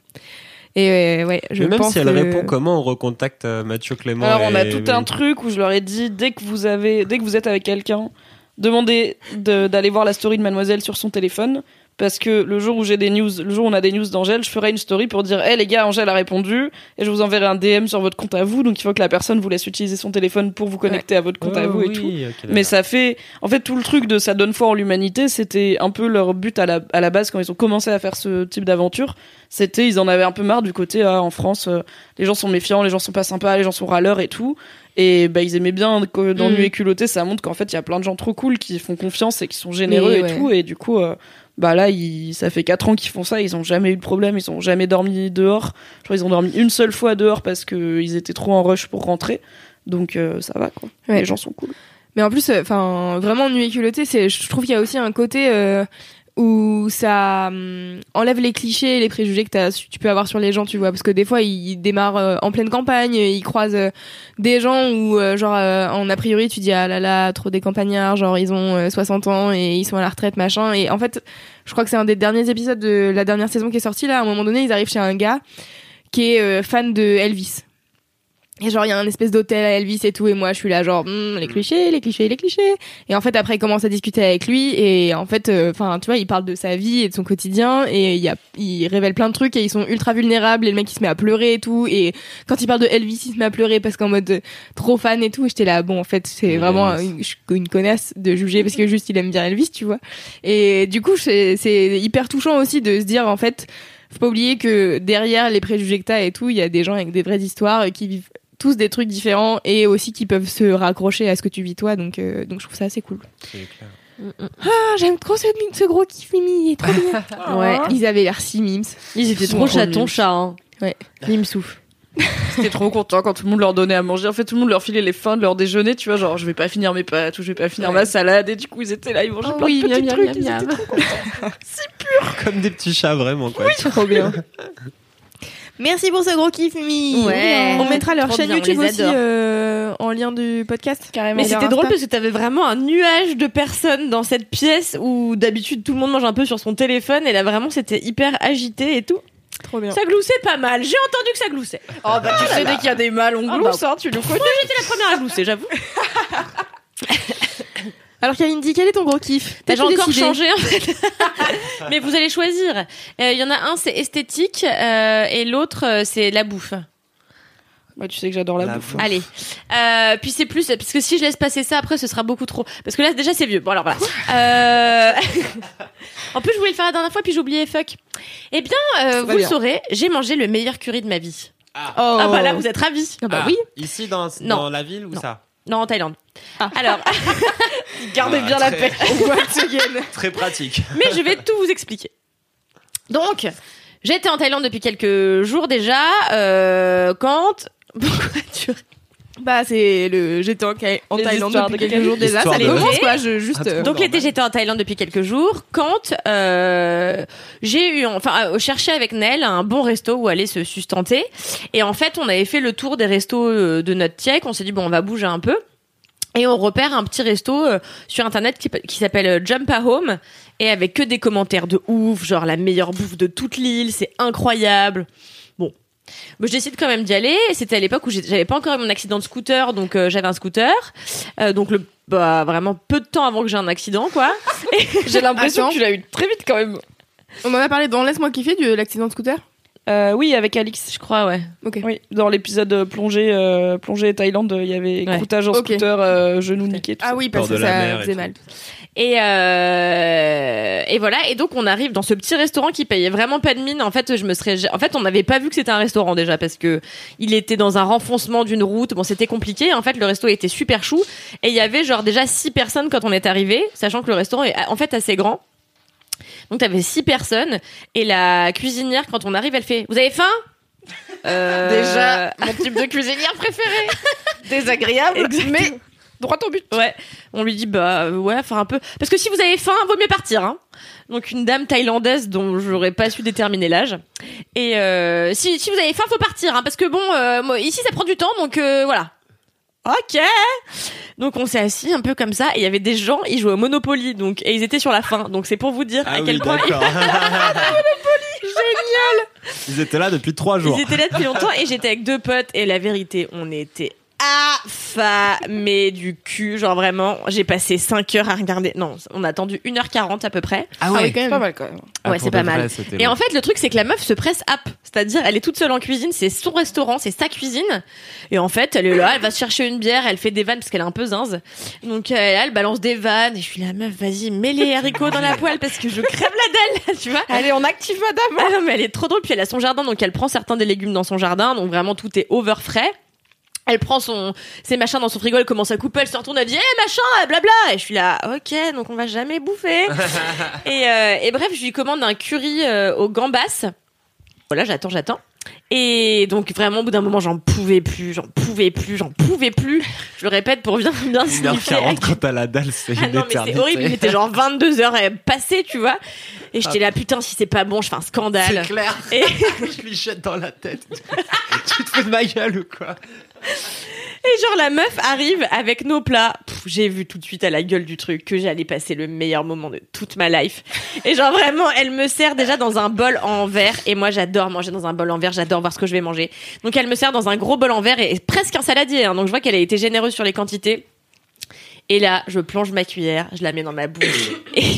Et je mais même pense si elle répond, comment on recontacte Mathieu, Clément? Alors on a tout un truc où je leur ai dit, dès que vous êtes avec quelqu'un, demandez d'aller voir la story de Mademoiselle sur son téléphone, parce que le jour où on a des news d'Angèle, je ferai une story pour dire les gars, Angèle a répondu, et je vous enverrai un DM sur votre compte à vous, donc il faut que la personne vous laisse utiliser son téléphone pour vous connecter à votre compte à vous et tout. Okay, mais ça fait, en fait, tout le truc de ça donne foi en l'humanité, c'était un peu leur but à la base quand ils ont commencé à faire ce type d'aventure. C'était, ils en avaient un peu marre du côté en France, les gens sont méfiants, les gens sont pas sympas, les gens sont râleurs et tout. Et ils aimaient bien que dans Nuit culottée, ça montre qu'en fait il y a plein de gens trop cool qui font confiance et qui sont généreux et tout, et du coup là ça fait 4 ans qu'ils font ça, ils ont jamais eu de problème, ils ont jamais dormi dehors. Je crois qu'ils ont dormi une seule fois dehors parce que ils étaient trop en rush pour rentrer, donc ça va quoi. Les gens sont cool. Mais en plus vraiment Nuit culottée, je trouve qu'il y a aussi un côté où ça enlève les clichés et les préjugés que tu peux avoir sur les gens, tu vois, parce que des fois ils démarrent en pleine campagne, ils croisent des gens où en a priori tu dis ah là là, trop des campagnards, genre ils ont 60 ans et ils sont à la retraite machin, et en fait je crois que c'est un des derniers épisodes de la dernière saison qui est sorti là, à un moment donné ils arrivent chez un gars qui est fan de Elvis. Et genre il y a un espèce d'hôtel à Elvis et tout, et moi je suis là genre les clichés. Et en fait après ils commencent à discuter avec lui, et en fait enfin tu vois, il parle de sa vie et de son quotidien, et il révèle plein de trucs, et ils sont ultra vulnérables, et le mec il se met à pleurer et tout, et quand il parle de Elvis il se met à pleurer parce qu'en mode trop fan et tout, et j'étais là bon en fait c'est vraiment une connasse de juger parce que juste il aime bien Elvis, tu vois. Et du coup c'est hyper touchant aussi de se dire en fait faut pas oublier que derrière les préjugés que t'as et tout, il y a des gens avec des vraies histoires qui vivent tous des trucs différents, et aussi qui peuvent se raccrocher à ce que tu vis toi, donc je trouve ça assez cool. C'est clair. Ah, j'aime trop ce gros kiff Mimi, il est trop bien. Ouais. Ils avaient l'air si mimes. Ils étaient trop chatons, chat. Hein. Ouais. Mimsouf. J'étais trop content quand tout le monde leur donnait à manger. En fait, tout le monde leur filait les fins de leur déjeuner, tu vois, genre je vais pas finir mes pâtes ou je vais pas finir ma salade, et du coup ils étaient là, ils mangeaient plein de petits trucs, ils étaient trop contents. C'est pur. Comme des petits chats, vraiment, quoi. Oui, trop bien. Merci pour ce gros kiff, Mimi. Ouais. On mettra leur Trop chaîne bien, YouTube on les aussi en lien du podcast. Carrément. Mais c'était drôle parce que t'avais vraiment un nuage de personnes dans cette pièce où d'habitude tout le monde mange un peu sur son téléphone, et là vraiment c'était hyper agité et tout. Trop bien. Ça gloussait pas mal. J'ai entendu que ça gloussait. Oh bah tu sais, dès qu'il y a des mâles on glousse, hein, tu le connais. Moi j'étais la première à glousser, j'avoue. Alors Kalindi, quel est ton gros kiff? J'ai encore changé en fait. Mais vous allez choisir. Il y en a un c'est esthétique et l'autre c'est la bouffe. Bah tu sais que j'adore la bouffe. Allez. Puis c'est plus parce que si je laisse passer ça après ce sera beaucoup trop, parce que là déjà c'est vieux. Bon alors voilà. En plus je voulais le faire la dernière fois puis j'ai oublié, fuck. Eh bien vous le saurez, j'ai mangé le meilleur curry de ma vie. Ah bah là vous êtes ravis. Ah bah oui. Ici dans la ville ou ça? Non, en Thaïlande. Alors, gardez bien la paix. Très pratique. Mais je vais tout vous expliquer. Donc, j'étais en Thaïlande depuis quelques jours déjà. Quand pourquoi tu Bah j'étais en Thaïlande depuis quelques jours déjà. Histoire Ça de- commence quoi. Juste. Donc l'été j'étais en Thaïlande depuis quelques jours quand j'ai eu cherché avec Nel un bon resto où aller se sustenter, et en fait on avait fait le tour des restos de notre tiek, on s'est dit bon on va bouger un peu, et on repère un petit resto sur internet qui s'appelle Jumpa Home, et avec que des commentaires de ouf, genre la meilleure bouffe de toute l'île, c'est incroyable. Bon, je décide quand même d'y aller. C'était à l'époque où j'avais pas encore eu mon accident de scooter, donc j'avais un scooter. Donc vraiment peu de temps avant que j'ai un accident, quoi. Et j'ai l'impression que tu l'as eu très vite quand même. On en a parlé dans Laisse-moi kiffer de l'accident de scooter. Oui, avec Alix. Je crois, ouais. Ok. Oui, dans l'épisode plongée Thaïlande, il y avait croûtage en scooter, genou niqué. Tout Ah ça. oui, parce Peur que de la ça mer et faisait tout. mal. Et voilà. Et donc on arrive dans ce petit restaurant qui payait vraiment pas de mine. En fait, on n'avait pas vu que c'était un restaurant déjà parce que il était dans un renfoncement d'une route. Bon, c'était compliqué. En fait, le resto était super chou, et il y avait genre déjà 6 personnes quand on est arrivé, sachant que le restaurant est en fait assez grand. Donc t'avais 6 personnes, et la cuisinière quand on arrive, elle fait "Vous avez faim?" Déjà, mon type de cuisinière préféré. Désagréable, mais droit au but. Ouais, on lui dit ouais, enfin un peu, parce que si vous avez faim, vaut mieux partir, hein. Donc une dame thaïlandaise dont j'aurais pas su déterminer l'âge. Et si vous avez faim, faut partir, hein, parce que bon, ici ça prend du temps, donc voilà. Ok. Donc on s'est assis un peu comme ça, et il y avait des gens, ils jouaient au Monopoly, donc, et ils étaient sur la fin. Donc c'est pour vous dire à quel point d'accord. génial. Ils étaient là depuis 3 jours. Ils étaient là depuis longtemps, et j'étais avec 2 potes, et la vérité, on était affamés du cul, genre vraiment, j'ai passé 5 heures à regarder. Non, on a attendu 1h40 à peu près. Ah oui, quand même. C'est pas mal quand même. Ouais, c'est pas mal. Et en fait, le truc, c'est que la meuf se presse up. C'est-à-dire, elle est toute seule en cuisine, c'est son restaurant, c'est sa cuisine. Et en fait, elle est là, elle va se chercher une bière, elle fait des vannes parce qu'elle est un peu zinze. Donc, elle balance des vannes, et je suis la meuf, vas-y, mets les haricots dans la poêle parce que je crève la dalle, tu vois. Allez, on active madame. Ah non, mais elle est trop drôle. Puis elle a son jardin, donc elle prend certains des légumes dans son jardin, donc vraiment tout est over frais. Elle prend ses machins dans son frigo, elle commence à couper, elle se retourne, elle dit machin, blabla, et je suis là, ok, donc on va jamais bouffer. et bref, je lui commande un curry aux gambas. Voilà, j'attends. Et donc vraiment au bout d'un moment j'en pouvais plus. Je le répète pour bien signifier. 1h40 quand t'as la dalle, c'est une non mais éternité. c'est horrible, il était genre 22h passé, tu vois. Et j'étais là, putain, si c'est pas bon, je fais un scandale. C'est clair. Et Je lui jette dans la tête. Tu te fous de ma gueule ou quoi? Et genre la meuf arrive avec nos plats. J'ai vu tout de suite à la gueule du truc que j'allais passer le meilleur moment de toute ma life. Et genre vraiment, elle me sert déjà dans un bol en verre. Et moi, j'adore manger dans un bol en verre. J'adore voir ce que je vais manger. Donc elle me sert dans un gros bol en verre et presque un saladier. Hein. Donc je vois qu'elle a été généreuse sur les quantités. Et là, je plonge ma cuillère, je la mets dans ma bouche. Et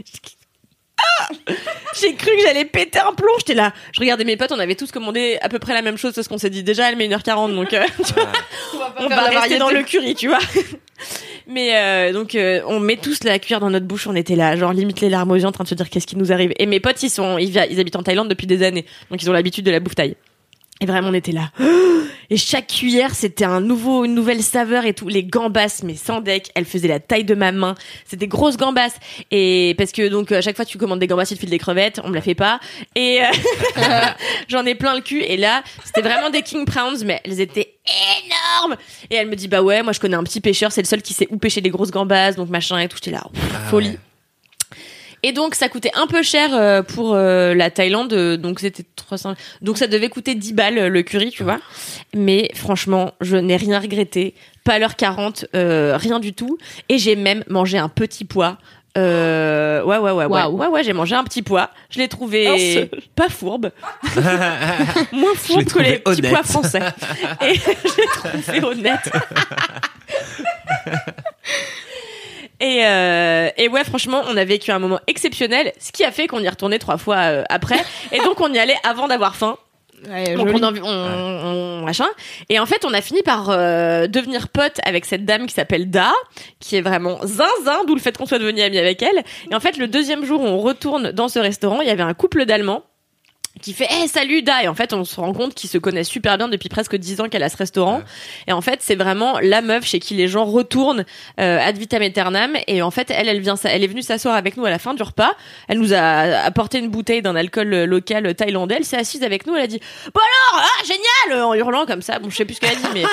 j'ai cru que j'allais péter un plomb. J'étais là, je regardais mes potes, on avait tous commandé à peu près la même chose, parce qu'on s'est dit déjà elle met 1h40, donc tu vois, on va rester dans le curry, tu vois. Mais donc on met tous la cuillère dans notre bouche, on était là, genre limite les larmes aux yeux, en train de se dire qu'est-ce qui nous arrive. Et mes potes ils habitent en Thaïlande depuis des années, donc ils ont l'habitude de la bouffe thaï. Et vraiment on était là. Et chaque cuillère c'était une nouvelle saveur et tout. Les gambas, mais sans deck, elles faisaient la taille de ma main. C'était grosses gambas. Et parce que donc à chaque fois que tu commandes des gambas, ils te filent des crevettes. On me la fait pas. Et j'en ai plein le cul. Et là, c'était vraiment des king prawns, mais elles étaient énormes. Et elle me dit bah ouais, moi je connais un petit pêcheur, c'est le seul qui sait où pêcher des grosses gambas, donc machin et tout. J'étais là, folie. Ouais. Et donc ça coûtait un peu cher pour la Thaïlande, donc c'était 300. Donc ça devait coûter 10 balles le curry, tu vois. Mais franchement, je n'ai rien regretté. Pas l'heure 40, rien du tout. Et j'ai même mangé un petit pois. Ouais, j'ai mangé un petit pois. Je l'ai trouvé pas fourbe. Moins fourbe que les petits pois français. Et je l'ai trouvé honnête. Et ouais, franchement, on a vécu un moment exceptionnel, ce qui a fait qu'on y retournait 3 fois après. Et donc, on y allait avant d'avoir faim. Ouais, donc on machin. Et en fait, on a fini par devenir pote avec cette dame qui s'appelle Da, qui est vraiment zinzin, d'où le fait qu'on soit devenu amis avec elle. Et en fait, le deuxième jour où on retourne dans ce restaurant, il y avait un couple d'Allemands qui fait hey, salut Da, et en fait on se rend compte qu'ils se connaissent super bien depuis presque 10 ans qu'elle a ce restaurant. Et en fait c'est vraiment la meuf chez qui les gens retournent ad vitam aeternam. Et en fait elle est venue s'asseoir avec nous à la fin du repas. Elle nous a apporté une bouteille d'un alcool local thaïlandais. Elle s'est assise avec nous, elle a dit bon alors génial, en hurlant comme ça. Bon je sais plus ce qu'elle a dit, mais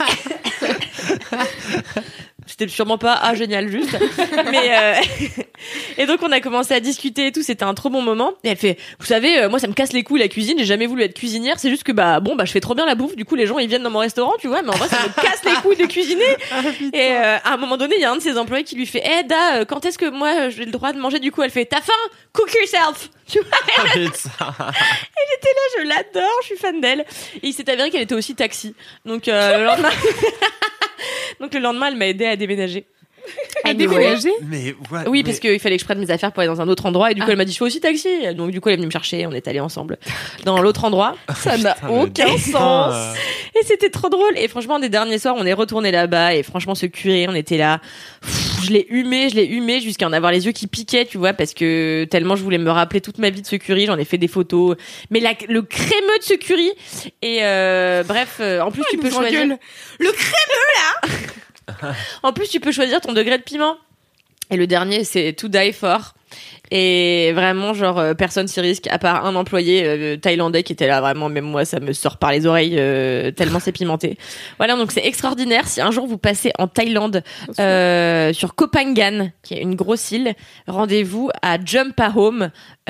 c'était sûrement pas génial juste. Mais et donc on a commencé à discuter et tout, c'était un trop bon moment. Et elle fait vous savez, moi ça me casse les couilles la cuisine, j'ai jamais voulu être cuisinière, c'est juste que je fais trop bien la bouffe, du coup les gens ils viennent dans mon restaurant, tu vois, mais en vrai ça me casse les couilles de cuisiner. Et à un moment donné, il y a un de ses employés qui lui fait Da, quand est-ce que moi j'ai le droit de manger? Du coup elle fait t'as faim, cook yourself, tu vois. Elle était là, je l'adore, je suis fan d'elle. Et il s'est avéré qu'elle était aussi taxi, donc le lendemain donc le lendemain elle m'a aidé à déménager. À déménager? Oui, parce qu'il fallait que je prenne mes affaires pour aller dans un autre endroit. Et du coup, elle m'a dit, je fais aussi taxi. Donc, du coup, elle est venue me chercher. On est allés ensemble dans l'autre endroit. Ça n'a aucun sens. Et c'était trop drôle. Et franchement, des derniers soirs, on est retourné là-bas. Et franchement, ce curry, on était là. Je l'ai humé jusqu'à en avoir les yeux qui piquaient, tu vois, parce que tellement je voulais me rappeler toute ma vie de ce curry. J'en ai fait des photos. Mais le crémeux de ce curry. Et bref, en plus, tu peux choisir. Le crémeux, là! En plus, tu peux choisir ton degré de piment. Et le dernier, c'est To Die For. Et vraiment, genre, personne s'y risque, à part un employé thaïlandais qui était là, vraiment, même moi, ça me sort par les oreilles, tellement c'est pimenté. Voilà, donc c'est extraordinaire. Si un jour vous passez en Thaïlande, sur Koh Phangan, qui est une grosse île, rendez-vous à Jumpahome,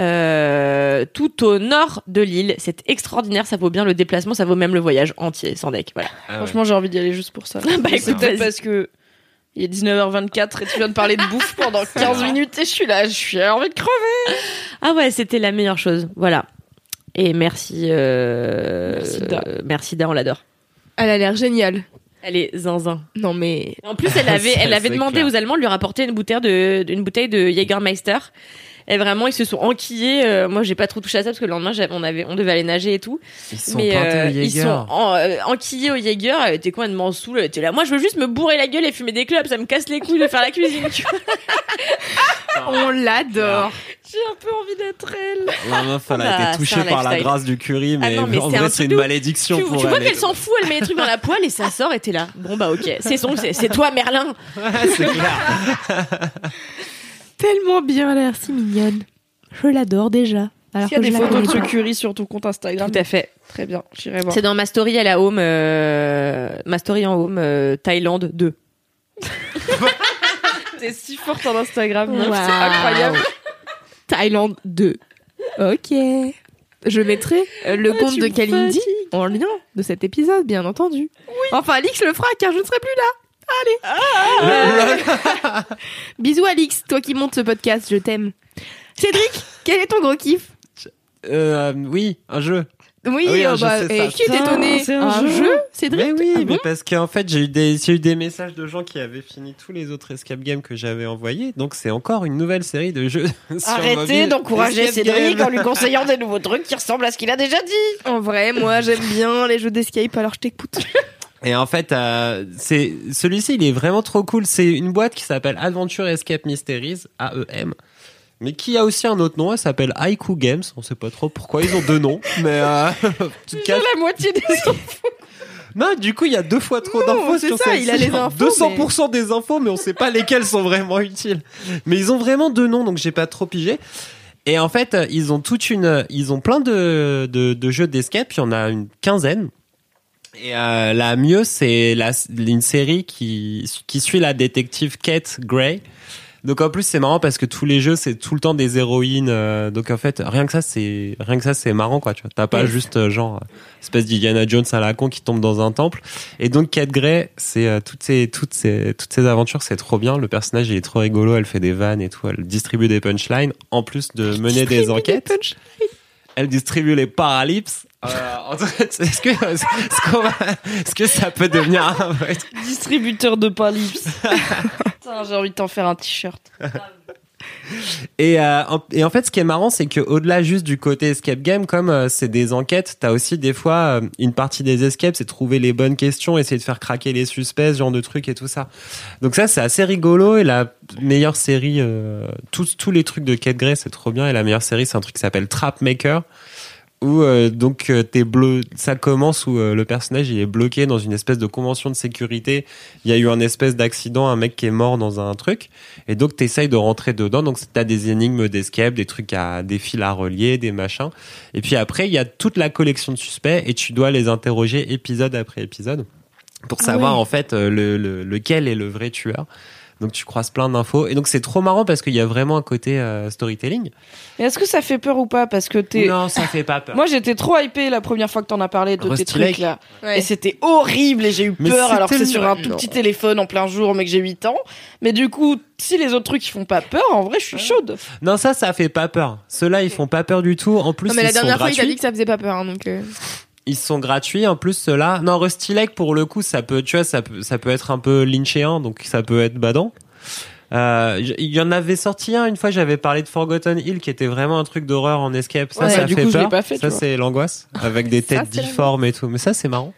tout au nord de l'île. C'est extraordinaire, ça vaut bien le déplacement, ça vaut même le voyage entier, sans deck. Voilà. Franchement, j'ai envie d'y aller juste pour ça. Écoute, peut-être parce que il est 19h24 et tu viens de parler de bouffe pendant 15 minutes et je suis là, j'ai envie de crever. Ah ouais, c'était la meilleure chose. Voilà. Et merci Da, on l'adore. Elle a l'air géniale. Elle est zinzin. Non mais en plus elle avait demandé aux Allemands de lui rapporter une bouteille de Jägermeister. Et vraiment, ils se sont enquillés. Moi, j'ai pas trop touché à ça parce que le lendemain, on devait aller nager et tout. Ils sont enquillés au Jäger. Elle était complètement saoule. Elle était là. Moi, je veux juste me bourrer la gueule et fumer des clopes. Ça me casse les couilles de faire la cuisine. Tu vois. On l'adore. J'ai un peu envie d'être elle. La meuf, elle a été touchée par la grâce du curry, mais en vrai, c'est une malédiction pour elle. Tu vois qu'elle s'en fout. Elle met les trucs dans la poêle et ça sort. Et t'es là. Bon bah ok. C'est toi, Merlin. Ouais, c'est clair. Tellement bien, elle a l'air si mignonne. Je l'adore déjà. Alors Il y a que des je la photos de connais ce pas. curry sur ton compte Instagram. Tout à fait. Très bien, j'irai voir. C'est dans ma story à la home, ma story en home, Thaïlande 2. T'es si forte en Instagram, meuf, Wow. c'est incroyable. Thaïlande 2. Ok. Je mettrai le Ah, compte tu de me Kalindi fatigues. en lien de cet épisode, bien entendu. Oui. Enfin, Alix le fera car je ne serai plus là. Allez. Bisous Alix, toi qui montes ce podcast, je t'aime. Cédric, quel est ton gros kiff? Oui, un jeu. Oui, Oui, un jeu, c'est ça. qui est étonné? c'est un jeu. Cédric? Mais oui, Ah mais bon parce qu'en fait, j'ai eu des messages de gens qui avaient fini tous les autres escape games que j'avais envoyés. Donc, c'est encore une nouvelle série de jeux. sur Arrêtez mobile. d'encourager Escape Cédric game. en lui conseillant des nouveaux trucs qui ressemblent à ce qu'il a déjà dit. En vrai, moi j'aime bien les jeux d'escape, alors je t'écoute. Et en fait, celui-ci, il est vraiment trop cool. C'est une boîte qui s'appelle Adventure Escape Mysteries, AEM. Mais qui a aussi un autre nom, elle s'appelle Haiku Games. On sait pas trop pourquoi ils ont deux noms, mais en tout cas, La moitié des infos. non, du coup, il y a 2 fois trop d'infos c'est sur ça, celle-ci. il a les Genre infos, 200% des infos, mais on sait pas lesquelles sont vraiment utiles. Mais ils ont vraiment 2 noms, donc j'ai pas trop pigé. Et en fait, ils ont plein de jeux d'escape. Il y en a une quinzaine. Et la mieux, c'est une série qui suit la détective Kate Gray. Donc en plus c'est marrant parce que tous les jeux c'est tout le temps des héroïnes. Donc en fait rien que ça c'est marrant quoi. Tu vois, t'as pas juste genre espèce d'Indiana Jones à la con qui tombe dans un temple. Et donc Kate Gray, c'est toutes ces aventures, c'est trop bien. Le personnage il est trop rigolo. Elle fait des vannes et tout. Elle distribue des punchlines en plus de mener des enquêtes. Elle distribue les paralypses. En fait, est-ce que ça peut devenir un vrai truc? Distributeur de palips. Putain, j'ai envie de t'en faire un t-shirt. Et en fait, ce qui est marrant, c'est que au-delà juste du côté escape game, comme c'est des enquêtes, t'as aussi des fois une partie des escapes, c'est trouver les bonnes questions, essayer de faire craquer les suspects, ce genre de trucs et tout ça. Donc ça, c'est assez rigolo. Et la meilleure série, tous les trucs de Kate Gray, c'est trop bien. Et la meilleure série, c'est un truc qui s'appelle Trap Maker. Où ça commence où le personnage il est bloqué dans une espèce de convention de sécurité. Il y a eu un espèce d'accident, un mec qui est mort dans un truc, et donc t'essayes de rentrer dedans. Donc t'as des énigmes d'escape, des trucs des fils à relier, des machins. Et puis après il y a toute la collection de suspects et tu dois les interroger épisode après épisode pour savoir en fait lequel est le vrai tueur. Donc tu croises plein d'infos et donc c'est trop marrant parce qu'il y a vraiment un côté storytelling. Et est-ce que ça fait peur ou pas? Parce que Non, ça fait pas peur. Moi j'étais trop hypée la première fois que t'en as parlé de Rusty tes trucs Lake. là. Ouais. Et c'était horrible et j'ai eu Mais peur alors que c'est c'était sur un nul. tout petit téléphone en plein jour mais que j'ai 8 ans. Mais du coup, si les autres trucs ils font pas peur, en vrai je suis chaude. Non, ça fait pas peur. Ceux-là, ils font pas peur du tout. En plus, Non, mais ils la sont dernière fois, il t'a gratuits. dit que ça faisait pas peur, hein, donc. Ils sont gratuits. En plus, ceux-là. Non, Rusty Lake, pour le coup, ça peut être un peu lynchéen, donc ça peut être badant. Il y en avait sorti une fois, j'avais parlé de Forgotten Hill qui était vraiment un truc d'horreur en escape. Ça, Ouais, ça du fait coup, je peur. l'ai pas fait, tu Ça, vois. c'est l'angoisse. Avec des têtes c'est difformes et tout. Mais ça, c'est marrant.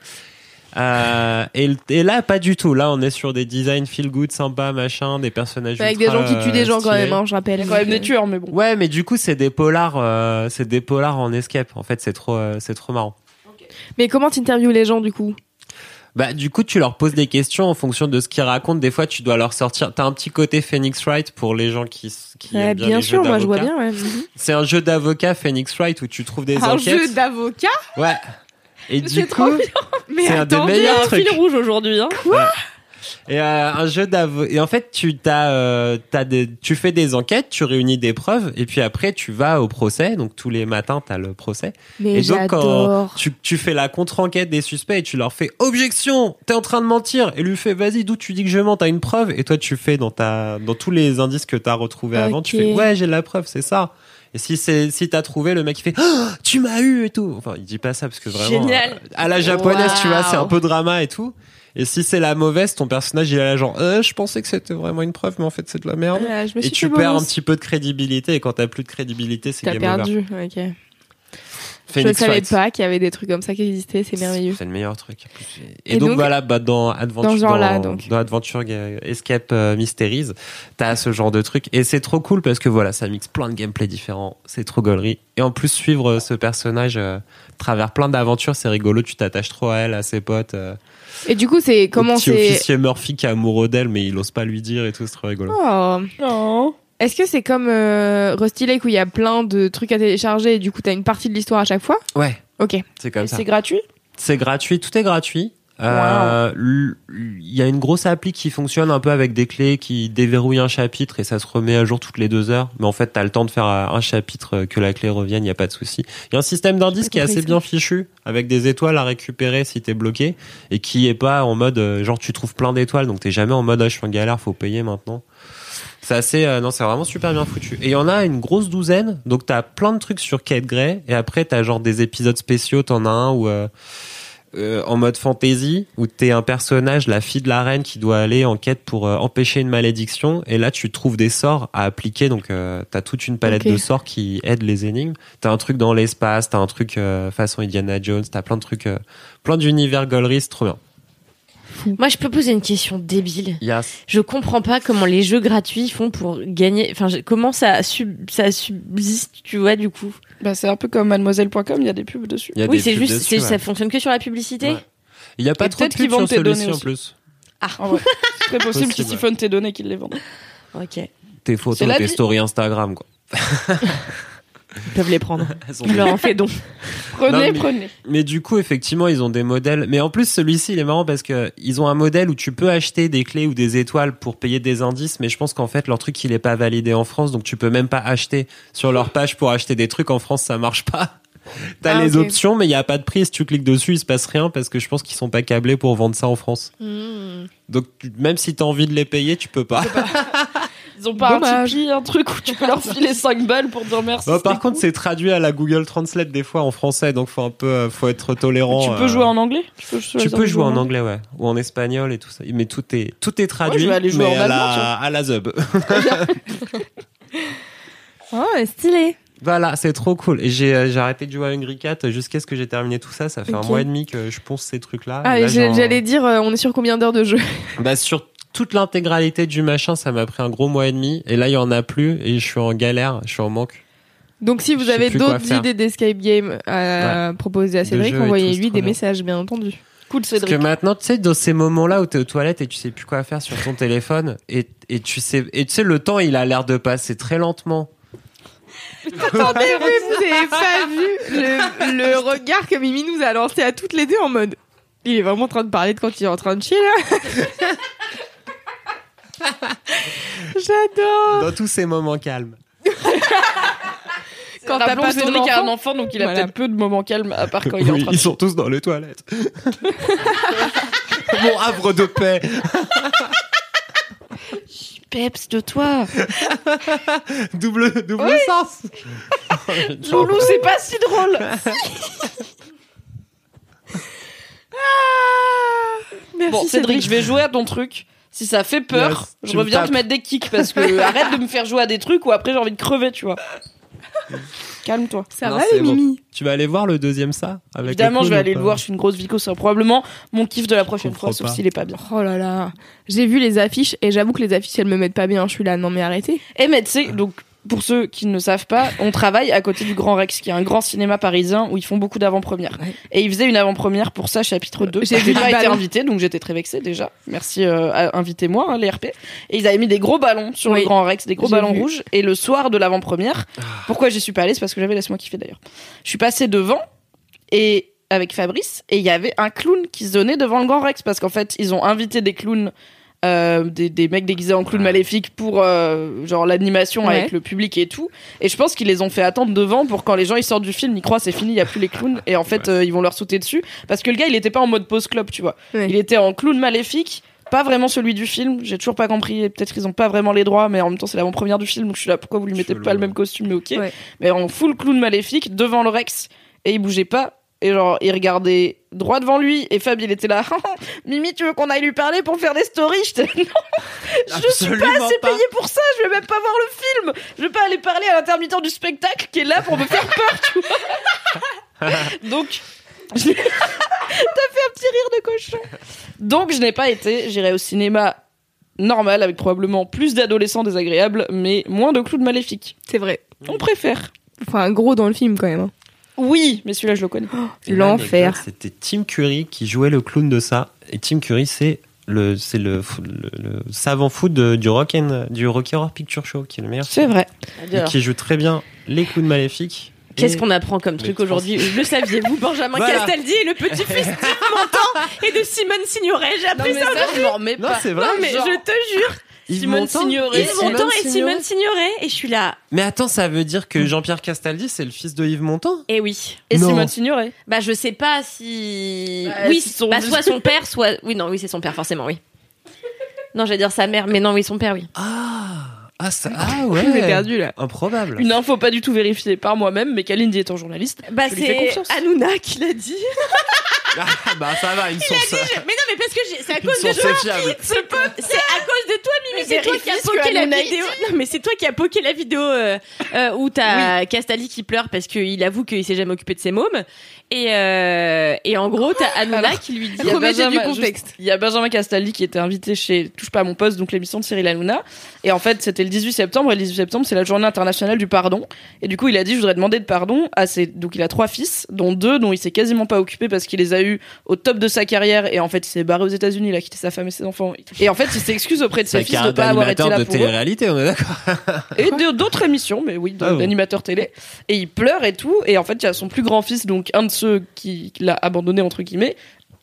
Et là, pas du tout. Là, on est sur des designs feel good, sympa, machin, des personnages Avec des ultra, gens qui tuent des gens quand stylés. même, hein, je rappelle. Il y a quand même des tueurs mais bon. Ouais, mais du coup, c'est des polars en escape. En fait, c'est trop marrant. Mais comment t'interviews les gens du coup? Bah, du coup, tu leur poses des questions en fonction de ce qu'ils racontent. Des fois, tu dois leur sortir. T'as un petit côté Phoenix Wright pour les gens qui aiment bien Bien les sûr, jeux moi je vois d'avocat. bien. Ouais. C'est un jeu d'avocat Phoenix Wright où tu trouves des Un enquêtes. jeu d'avocat? Ouais. Et du C'est coup, trop bien. Mais c'est un des attendez, meilleurs Un fil trucs. rouge aujourd'hui, hein. Et un jeu d'avocat. Et en fait, tu fais des enquêtes, tu réunis des preuves, et puis après, tu vas au procès. Donc tous les matins, t'as le procès. Mais Et donc, quand j'adore. tu fais la contre-enquête des suspects et tu leur fais objection, t'es en train de mentir, et lui fait vas-y, d'où tu dis que je mens, t'as une preuve, et toi tu fais dans tous les indices que t'as retrouvés avant, tu Ok. fais ouais, j'ai la preuve, c'est ça. Et si t'as trouvé, le mec il fait oh, tu m'as eu et tout. Enfin, il dit pas ça parce que vraiment Génial. à la japonaise, tu vois, Waouh. c'est un peu drama et tout. Et si c'est la mauvaise, ton personnage il est là genre je pensais que c'était vraiment une preuve, mais en fait c'est de la merde. Ouais, je me Et suis tu fait perds un bolos. petit peu de crédibilité, et quand t'as plus de crédibilité, c'est T'as game over. perdu, ok. Je Phoenix savais Wright. pas qu'il y avait des trucs comme ça qui existaient, c'est merveilleux. C'est le meilleur truc. Et Et donc, donc, voilà, dans Adventure, dans ce genre-là, donc. dans Adventure Escape Mysteries, t'as ce genre de truc. Et c'est trop cool parce que voilà, ça mixe plein de gameplay différents. C'est trop gaulerie. Et en plus, suivre ce personnage à travers plein d'aventures, c'est rigolo. Tu t'attaches trop à elle, à ses potes. Et du coup, c'est comment au petit c'est. officier Murphy qui est amoureux d'elle, mais il ose pas lui dire et tout, c'est trop rigolo. Oh. Non. Est-ce que c'est comme Rusty Lake où il y a plein de trucs à télécharger et du coup t'as une partie de l'histoire à chaque fois? Ouais. Ok. C'est comme ça. C'est gratuit? C'est gratuit, tout est gratuit. Il y a une grosse appli qui fonctionne un peu avec des clés qui déverrouillent un chapitre et ça se remet à jour toutes les 2 heures. Mais en fait, t'as le temps de faire un chapitre que la clé revienne, il y a pas de souci. Il y a un système d'indices qui est assez bien fichu, avec des étoiles à récupérer si t'es bloqué et qui est pas en mode genre tu trouves plein d'étoiles, donc t'es jamais en mode je suis en galère, faut payer maintenant. C'est assez, non, c'est vraiment super bien foutu. Et il y en a une grosse douzaine, donc t'as plein de trucs sur Kate Grey et après t'as genre des épisodes spéciaux, t'en as un où en mode fantasy où t'es un personnage, la fille de la reine qui doit aller en quête pour empêcher une malédiction et là tu trouves des sorts à appliquer, donc t'as toute une palette de sorts qui aident les énigmes. T'as un truc dans l'espace, t'as un truc façon Indiana Jones, t'as plein de trucs, plein d'univers gauleries, c'est trop bien. Moi, je peux poser une question débile. Yes. Je comprends pas comment les jeux gratuits font pour gagner. Enfin, comment ça subsiste, tu vois, du coup. Bah, c'est un peu comme mademoiselle.com, il y a des pubs dessus. Oui, c'est juste, ça fonctionne que sur la publicité. Ouais. Il y a pas trop de pubs sur celui-ci en plus. Ah, ouais. C'est très possible qu'ils siphonnent tes données, qu'ils les vendent. Ok. Tes photos, tes stories Instagram, quoi. Ils peuvent les prendre. Je leur en fais don. Prenez. Mais du coup, effectivement, ils ont des modèles. Mais en plus, celui-ci, il est marrant parce que ils ont un modèle où tu peux acheter des clés ou des étoiles pour payer des indices. Mais je pense qu'en fait, leur truc, il est pas validé en France. Donc, tu peux même pas acheter sur leur page pour acheter des trucs. En France, ça marche pas. T'as les options, mais il y a pas de prix. Si tu cliques dessus, il se passe rien parce que je pense qu'ils sont pas câblés pour vendre ça en France. Donc, même si t'as envie de les payer, tu peux pas. Ils ont pas un Tipeee, un truc où tu peux leur filer 5 balles pour dire merci. Par contre, c'est traduit à la Google Translate des fois en français, donc faut être tolérant. Tu peux jouer en anglais? Tu peux jouer en anglais, ouais. Ou en espagnol et tout ça. Mais tout est traduit. Je vais aller jouer mais en allemand, à la Zub. Oh, stylé. Voilà, c'est trop cool. Et j'ai arrêté de jouer à Hungry Cat jusqu'à ce que j'ai terminé tout ça. Ça fait 1 mois et demi que je ponce ces trucs-là. Ah, là, j'allais dire, on est sur combien d'heures de jeu? Bah, sur toute l'intégralité du machin, ça m'a pris un gros mois et demi. Et là, il y en a plus. Et je suis en galère. Je suis en manque. Donc, si vous avez d'autres idées d'escape game à proposer à Cédric, envoyez-lui des messages, bien entendu. Cool, Cédric. Parce que maintenant, tu sais, dans ces moments-là où t'es aux toilettes et tu sais plus quoi faire sur ton téléphone, et tu sais, le temps, il a l'air de passer très lentement. Attendez, vous n'avez pas vu le regard que Mimi nous a lancé à toutes les deux en mode. Il est vraiment en train de parler de quand il est en train de chier, là. J'adore. Dans tous ces moments calmes. Quand t'as pas Cédric a un enfant, donc il a peut-être peu de moments calmes, à part quand il est en train de... Ils sont tous dans les toilettes. Mon havre de paix. Peps de toi. double sens. Loulou, c'est pas si drôle. Merci, bon, Cédric, je vais jouer à ton truc. Si ça fait peur, je reviens te mettre des kicks parce que arrête de me faire jouer à des trucs où après j'ai envie de crever, tu vois. Calme-toi. Ça va, les Mimi? Bon. Tu vas aller voir le deuxième ça avec Évidemment, je vais aller le voir. Je suis une grosse vico. C'est probablement mon kiff de la prochaine fois, sauf s'il est pas bien. Oh là là. J'ai vu les affiches et j'avoue que les affiches, elles me mettent pas bien. Je suis là, non mais arrêtez. Et mais tu sais, donc pour ceux qui ne savent pas, on travaille à côté du Grand Rex, qui est un grand cinéma parisien où ils font beaucoup d'avant-premières. Ouais. Et ils faisaient une avant-première pour ça, chapitre 2. J'ai pas été invitée, donc j'étais très vexée déjà. Merci, invitez-moi, hein, les RP. Et ils avaient mis des gros ballons sur le Grand Rex, des gros ballons rouges. Et le soir de l'avant-première, pourquoi j'y suis pas allée, c'est parce que j'avais Laisse-moi kiffer d'ailleurs. Je suis passée devant et avec Fabrice, et il y avait un clown qui se donnait devant le Grand Rex, parce qu'en fait, ils ont invité des clowns. Des mecs déguisés en clowns maléfiques pour genre l'animation avec le public et tout, et je pense qu'ils les ont fait attendre devant pour quand les gens ils sortent du film ils croient c'est fini, il y a plus les clowns, et en fait ils vont leur sauter dessus parce que le gars il était pas en mode pause clope, tu vois, il était en clown maléfique, pas vraiment celui du film, j'ai toujours pas compris, et peut-être qu'ils ont pas vraiment les droits, mais en même temps c'est l'avant-première du film donc je suis là, pourquoi vous lui mettez pas le même costume, mais ok, mais en full clown maléfique devant le Rex, et il bougeait pas. Et genre, il regardait droit devant lui, et Fab, il était là. Mimi, tu veux qu'on aille lui parler pour faire des stories? J'étais non, je suis pas assez payée pour ça, je vais même pas voir le film. Je vais pas aller parler à l'intermittent du spectacle qui est là pour me faire peur, tu vois. Donc, t'as fait un petit rire de cochon. Donc, je n'ai pas été, j'irai au cinéma normal, avec probablement plus d'adolescents désagréables, mais moins de clowns maléfiques. C'est vrai. On préfère. Enfin, gros dans le film quand même. Hein. Oui, mais celui-là, je le connais. L'enfer. C'était Tim Curry qui jouait le clown de ça. Et Tim Curry, c'est c'est le savant fou du Rocky Horror Picture Show qui est le meilleur. C'est vrai. Et qui joue très bien les clowns maléfiques. Qu'est-ce qu'on apprend comme truc aujourd'hui? Le saviez-vous, Benjamin Castaldi est le petit-fils d'Yves Montand et de Simone Signoret. J'ai appris ça aujourd'hui. Je m'en remets pas. Non, c'est vrai. Non, mais je te jure. Simone Signoret. Yves Montand et Simone Signoret. Et je suis là. Mais attends, ça veut dire que Jean-Pierre Castaldi, c'est le fils de Yves Montand? Eh oui. Et Non. Simone Signoret. Bah, je sais pas si. Oui, soit son père, soit. Oui, non, oui, c'est son père, forcément, oui. Non, j'allais dire sa mère, mais non, oui, son père, oui. Ah ouais. Je l'ai perdu là. Improbable. Une info pas du tout vérifiée par moi-même, mais Kalindi étant journaliste. Bah, je lui fais c'est confiance. Hanouna qui l'a dit. Bah ça va, une source. Mais non, mais parce que c'est à Une cause de source toi. fiable. C'est à cause de toi, Mimi. C'est toi qui as vérifie ce poké que la Hanouna vidéo. Non, mais c'est toi qui as poké la vidéo où t'as Castaldi qui pleure parce qu'il avoue qu'il s'est jamais occupé de ses mômes. Et en gros, t'as Hanouna qui lui dit. Il y a Remettez du Benjamin- contexte. Il y a Benjamin Castaldi qui était invité chez Touche pas à mon poste, donc l'émission de Cyril Hanouna. Et en fait, c'était le 18 septembre. Et le 18 septembre, c'est la journée internationale du pardon. Et du coup, il a dit, je voudrais demander de pardon à ses... Donc, il a 3 fils, dont 2 dont il s'est quasiment pas occupé parce qu'il les a eus au top de sa carrière. Et en fait, il s'est barré aux États-Unis, il a quitté sa femme et ses enfants. Et en fait, il s'excuse auprès de ses fils de pas avoir été là de pour eux. télé-réalité, on est d'accord. Et d'autres émissions, mais oui, Ah bon. d'animateurs télé. Et il pleure et tout. Et en fait, il y a son plus grand fils, donc un de ceux qui l'a abandonné, entre guillemets,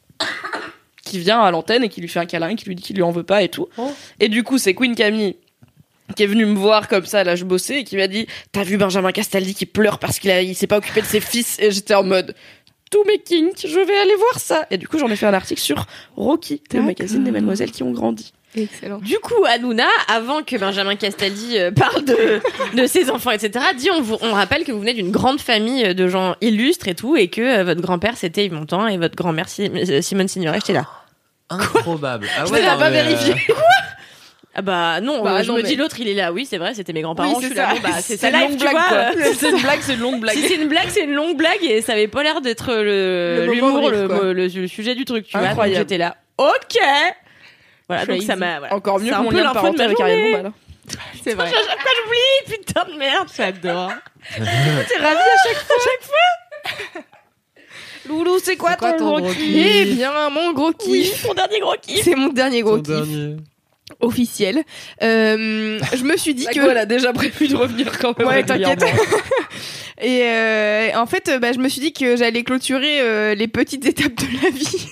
qui vient à l'antenne et qui lui fait un câlin, qui lui dit qu'il lui en veut pas et tout. Et du coup, c'est Queen Camille qui est venue me voir comme ça, là je bossais, et qui m'a dit, t'as vu Benjamin Castaldi qui pleure parce qu'il s'est pas occupé de ses fils? Et j'étais en mode, tous mes kinks, je vais aller voir ça. Et du coup, j'en ai fait un article sur Rocky, le magazine des mademoiselles qui ont grandi. Excellent. Du coup, Hanouna, avant que Benjamin Castaldi parle de ses enfants, etc., dit on rappelle que vous venez d'une grande famille de gens illustres et tout, et que votre grand-père c'était Yves Montand et votre grand-mère Simone Signoret. J'étais là. Improbable. Ah Je l'ai pas vérifié. Ah bah non, Bah je non, me mais- dis l'autre il est là. Oui, c'est vrai, c'était mes grands-parents. Oui, je c'est suis là. ça. Bon, bah c'est C'est ça une live, longue tu blague, vois. quoi. C'est une blague, c'est une longue blague. Si c'est une blague, c'est une longue blague et ça avait pas l'air d'être Le moment l'humour, de rire, quoi. le sujet du truc, tu vois. Incroyable. Donc j'étais là. Ok. Voilà, donc Crazy. ça m'a. Voilà. Encore mieux C'est que un mon peu lien de l'info de parenté ma avec journée. Ariel Dombal. C'est vrai. À chaque fois j'oublie, putain de merde, j'adore. T'es ravie à chaque fois. Loulou, c'est quoi ton gros kiff? Eh bien, mon gros kiff. Mon dernier gros kiff. C'est mon dernier gros Ton kiff dernier. officiel. Je me suis dit que. Elle a déjà prévu de revenir quand même. Ouais, t'inquiète. régulièrement. Et en fait, je me suis dit que j'allais clôturer les petites étapes de la vie.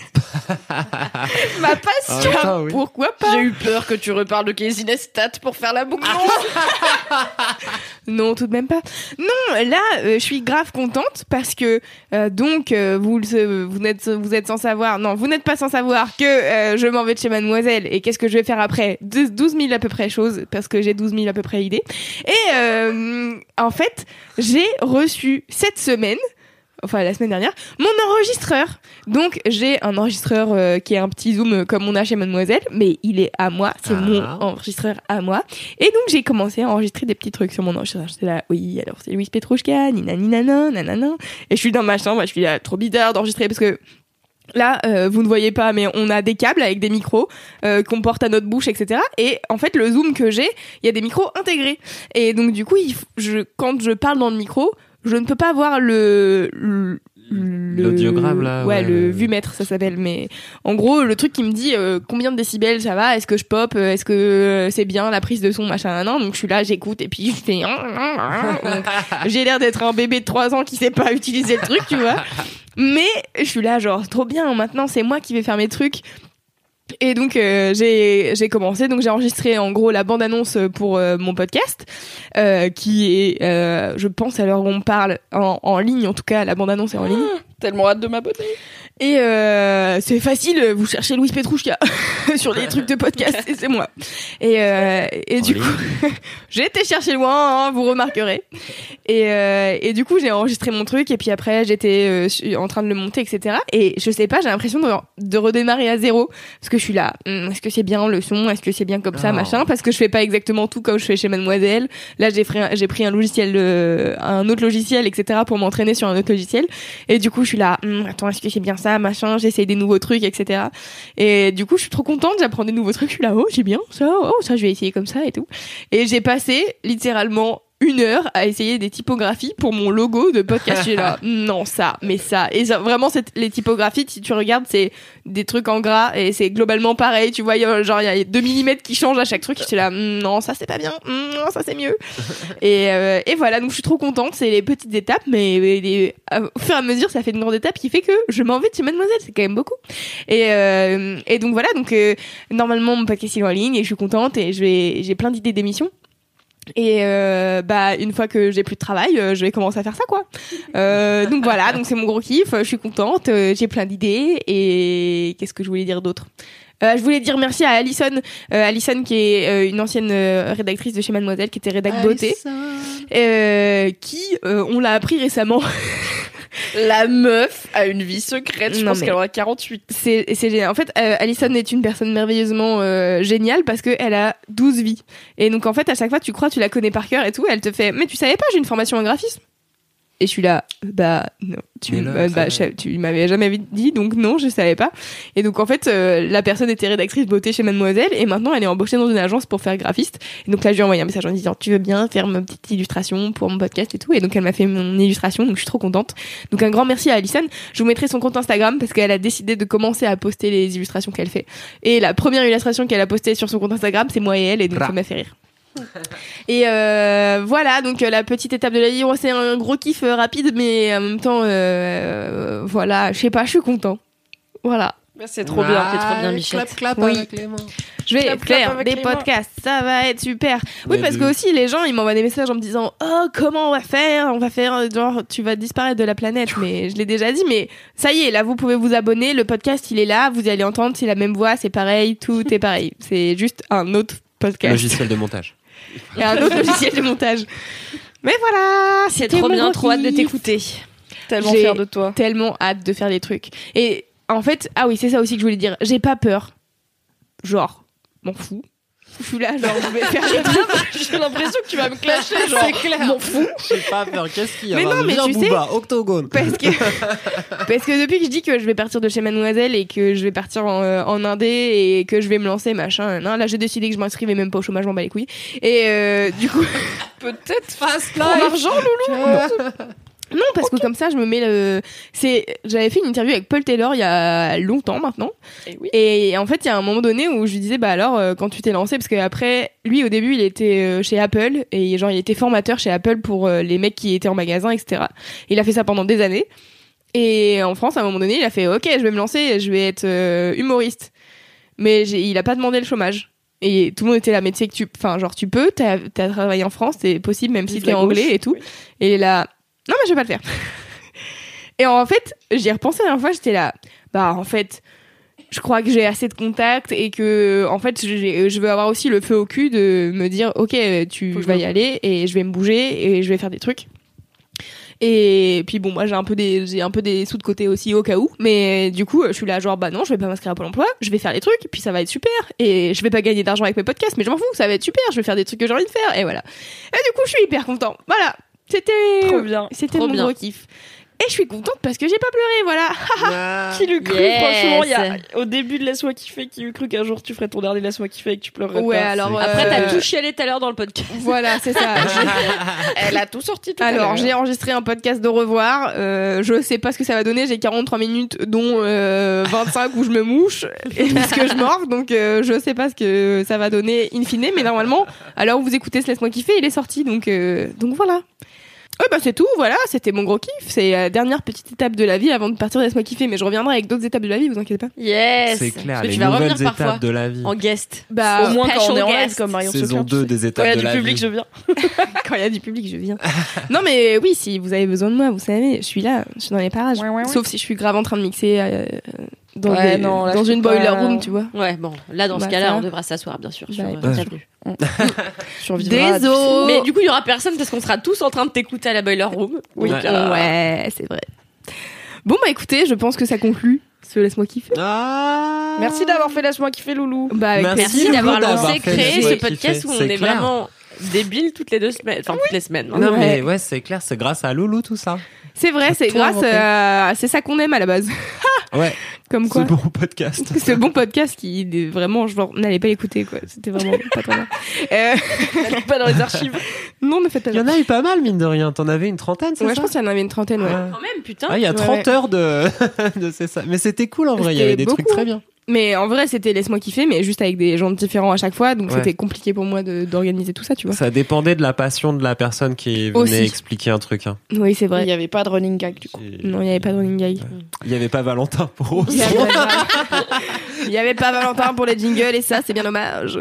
Ma passion. Ah, oui. Pourquoi pas? J'ai eu peur que tu reparles de Casey Neistat pour faire la boucle. Non, tout de même pas. Non, là, je suis grave contente parce que vous êtes sans savoir. Non, vous n'êtes pas sans savoir que je m'en vais de chez Mademoiselle et qu'est-ce que je vais faire après 12 000 à peu près choses parce que j'ai 12 000 à peu près idées. Et en fait, j'ai reçu cette semaine, enfin la semaine dernière, mon enregistreur. Donc j'ai un enregistreur qui est un petit zoom comme on a chez Mademoiselle, mais il est à moi, c'est mon enregistreur à moi. Et donc j'ai commencé à enregistrer des petits trucs sur mon enregistreur. J'étais là, oui, alors c'est Louise Petrouchka, nanana, nanana. Et je suis dans ma chambre, je suis là, trop bizarre d'enregistrer parce que là, vous ne voyez pas, mais on a des câbles avec des micros qu'on porte à notre bouche, etc. Et en fait, le zoom que j'ai, il y a des micros intégrés. Et donc du coup, quand je parle dans le micro, je ne peux pas voir l'audiogramme, là, ouais, ouais. le vumètre ça s'appelle, mais en gros le truc qui me dit combien de décibels ça va, est-ce que je pop, est-ce que c'est bien la prise de son, machin, non. Donc je suis là, j'écoute et puis je fais donc, j'ai l'air d'être un bébé de 3 ans qui sait pas utiliser le truc, tu vois, mais je suis là genre trop bien, maintenant c'est moi qui vais faire mes trucs. Et donc j'ai commencé, donc j'ai enregistré en gros la bande-annonce pour mon podcast qui est je pense à l'heure où on parle en ligne, en tout cas la bande-annonce est en ligne. Tellement hâte de m'abonner. Et c'est facile, vous cherchez Louise Petrouchka sur les trucs de podcast et c'est moi. Et du coup, j'ai été chercher loin, hein, vous remarquerez. Et du coup, j'ai enregistré mon truc et puis après, j'étais en train de le monter, etc. Et je sais pas, j'ai l'impression de redémarrer à zéro parce que je suis là. Est-ce que c'est bien le son? Est-ce que c'est bien comme ça, machin? Parce que je fais pas exactement tout comme je fais chez Mademoiselle. Là, j'ai pris un logiciel, un autre logiciel, etc. pour m'entraîner sur un autre logiciel. Et du coup, je suis là. Attends, est-ce que c'est bien ça, machin? J'essaye des nouveaux trucs, etc. Et du coup, je suis trop contente. J'apprends des nouveaux trucs. Je suis là, oh, j'ai bien ça. Oh, ça, je vais essayer comme ça et tout. Et j'ai passé littéralement 1 heure à essayer des typographies pour mon logo de podcast. J'ai là, non, ça, mais ça. Et ça, vraiment, les typographies, si tu regardes, c'est des trucs en gras et c'est globalement pareil. Tu vois, genre, il y a 2 mm qui changent à chaque truc. J'étais là, non, ça c'est pas bien, non, ça c'est mieux. Et voilà, donc je suis trop contente. C'est les petites étapes, mais au fur et à mesure, ça fait une grande étape qui fait que je m'en vais de chez Mademoiselle. C'est quand même beaucoup. Et donc voilà, donc normalement, mon podcast est en ligne et je suis contente et j'ai plein d'idées d'émissions. Et une fois que j'ai plus de travail, je vais commencer à faire ça quoi. Donc voilà, donc c'est mon gros kiff, je suis contente, j'ai plein d'idées et qu'est-ce que je voulais dire d'autre? Je voulais dire merci à Alison qui est une ancienne rédactrice de chez Mademoiselle, qui était rédac beauté, qui on l'a appris récemment. La meuf a une vie secrète, je pense qu'elle aura 48. C'est génial. En fait, Alison est une personne merveilleusement géniale parce qu'elle a 12 vies. Et donc, en fait, à chaque fois, tu crois tu la connais par cœur et tout, elle te fait « Mais tu savais pas, j'ai une formation en graphisme ?» Et je suis là, non, tu m'avais jamais dit, donc non, je savais pas. Et donc en fait, la personne était rédactrice beauté chez Mademoiselle et maintenant elle est embauchée dans une agence pour faire graphiste. Et donc là, je lui ai envoyé un message en disant, tu veux bien faire ma petite illustration pour mon podcast et tout. Et donc elle m'a fait mon illustration, donc je suis trop contente. Donc un grand merci à Alison. Je vous mettrai son compte Instagram parce qu'elle a décidé de commencer à poster les illustrations qu'elle fait. Et la première illustration qu'elle a postée sur son compte Instagram, c'est moi et elle, et donc ça m'a fait rire. Et voilà, donc la petite étape de la vie, c'est un gros kiff rapide, mais en même temps, voilà, je sais pas, je suis content. Voilà. C'est trop bien, c'est trop bien, Michel. Clap oui. avec les mains. Je vais faire des podcasts, ça va être super. Oui, parce que aussi les gens, ils m'envoient des messages en me disant, oh, comment on va faire genre, tu vas disparaître de la planète. Mais je l'ai déjà dit, mais ça y est, là, vous pouvez vous abonner, le podcast, il est là, vous allez entendre, c'est la même voix, c'est pareil, tout est pareil. C'est juste un autre podcast. Logiciel de montage. Et un autre logiciel de montage. Mais voilà, c'est trop bien, trop hâte de t'écouter. Tellement fière de toi. Tellement hâte de faire des trucs. Et en fait, ah oui, c'est ça aussi que je voulais dire. J'ai pas peur. Genre, m'en fous. Je suis là, genre, je vais faire des trucs. J'ai l'impression que tu vas me clasher, genre, c'est clair. m'en fous. J'ai pas peur. Qu'est-ce qu'il y a? Mais non, mais tu sais, octogone. Parce que depuis que je dis que je vais partir de chez Mademoiselle et que je vais partir en Indé et que je vais me lancer, machin, là, j'ai décidé que je m'inscrivais même pas au chômage, m'en bats les couilles. Et du coup, peut-être fast life. L'argent, Loulou. Non, parce que comme ça, je me mets j'avais fait une interview avec Paul Taylor il y a longtemps maintenant. Et en fait, il y a un moment donné où je lui disais, bah alors, quand tu t'es lancé, parce qu'après, lui, au début, il était chez Apple et genre, il était formateur chez Apple pour les mecs qui étaient en magasin, etc. Il a fait ça pendant des années. Et en France, à un moment donné, il a fait, ok, je vais me lancer, je vais être humoriste. Mais il a pas demandé le chômage. Et tout le monde était là, mais tu sais que tu peux, t'as travaillé en France, c'est possible, même si t'es anglais et tout. Oui. Et là, non, mais je vais pas le faire. Et en fait, j'y ai repensé la dernière fois, j'étais là, bah en fait, je crois que j'ai assez de contacts et que en fait, je veux avoir aussi le feu au cul de me dire, ok, tu vas y aller et je vais me bouger et je vais faire des trucs. Et puis bon, moi j'ai un peu des sous de côté aussi au cas où, mais du coup je suis là genre bah non, je vais pas m'inscrire à Pôle emploi, je vais faire les trucs, puis ça va être super, et je vais pas gagner d'argent avec mes podcasts, mais je m'en fous, ça va être super, je vais faire des trucs que j'ai envie de faire, et voilà. Et du coup je suis hyper content, voilà, c'était trop bien, c'était mon gros kiff. Et je suis contente parce que j'ai pas pleuré, voilà. Qui l'eût cru, franchement, au début de Laisse-moi kiffer, qui l'eut cru qu'un jour tu ferais ton dernier Laisse-moi kiffer et que tu pleurerais pas. Alors, après, t'as tout chialé tout à l'heure dans le podcast. Voilà, c'est ça. Elle a tout sorti tout à l'heure. Alors, j'ai enregistré un podcast de revoir. Je sais pas ce que ça va donner. J'ai 43 minutes, dont 25 où je me mouche et parce que je mords. Donc, je sais pas ce que ça va donner in fine. Mais normalement, à l'heure où vous écoutez ce Laisse-moi kiffer, il est sorti. Donc voilà. Bah c'est tout, voilà, c'était mon gros kiff. C'est la dernière petite étape de la vie avant de partir de Laisse-moi kiffer, mais je reviendrai avec d'autres étapes de la vie, vous inquiétez pas. Yes. C'est clair, mais les tu vas nouvelles revenir parfois étapes de la vie. en guest. Bah au moins quand on est en guest. live comme Marion Secure. Saison 2 des étapes de la vie. Quand il y a du public, je viens. Quand il y a du public, je viens. Non mais oui, si vous avez besoin de moi, vous savez, je suis là, je suis dans les parages. Ouais. Sauf si je suis grave en train de mixer dans une boiler room, tu vois. Ouais, bon, là dans ce cas-là, on devra s'asseoir bien sûr sur Désolé. Mais du coup, il y aura personne parce qu'on sera tous en train de t'écouter à la boiler room. Oui, ouais, c'est vrai. Bon bah écoutez, je pense que ça conclut ce Laisse-moi kiffer. Merci d'avoir fait Laisse-moi kiffer, Loulou. Bah merci d'avoir créé ce podcast où on est vraiment débiles toutes les 2 semaines, enfin toutes les semaines. Non mais ouais, c'est clair, c'est grâce à Loulou tout ça. C'est vrai, c'est grâce à... C'est ça qu'on aime à la base. Ouais. Comme quoi. Ce bon podcast. Ce bon podcast qui, vraiment, genre, n'allez pas l'écouter, quoi. C'était vraiment pas très bien. N'allez pas dans les archives. Non, ne faites pas Il y en a eu pas mal, mine de rien. T'en avais une trentaine, c'est Ouais, ça? je pense qu'il y en avait une trentaine, ouais. Quand même, putain. Ah, il y a 30 heures de c'est ça. Mais c'était cool en vrai, il y avait des trucs très bien. Mais en vrai, c'était laisse-moi kiffer, mais juste avec des gens différents à chaque fois, donc Ouais. c'était compliqué pour moi d'organiser tout ça, tu vois. Ça dépendait de la passion de la personne qui venait Aussi. expliquer un truc. Hein. Oui, c'est Il vrai. n'y avait pas de running gag du coup. Non, il n'y avait pas de running gag. Il y avait pas Valentin pour Rose. Il y avait pas Valentin pour les jingles et ça, c'est bien dommage.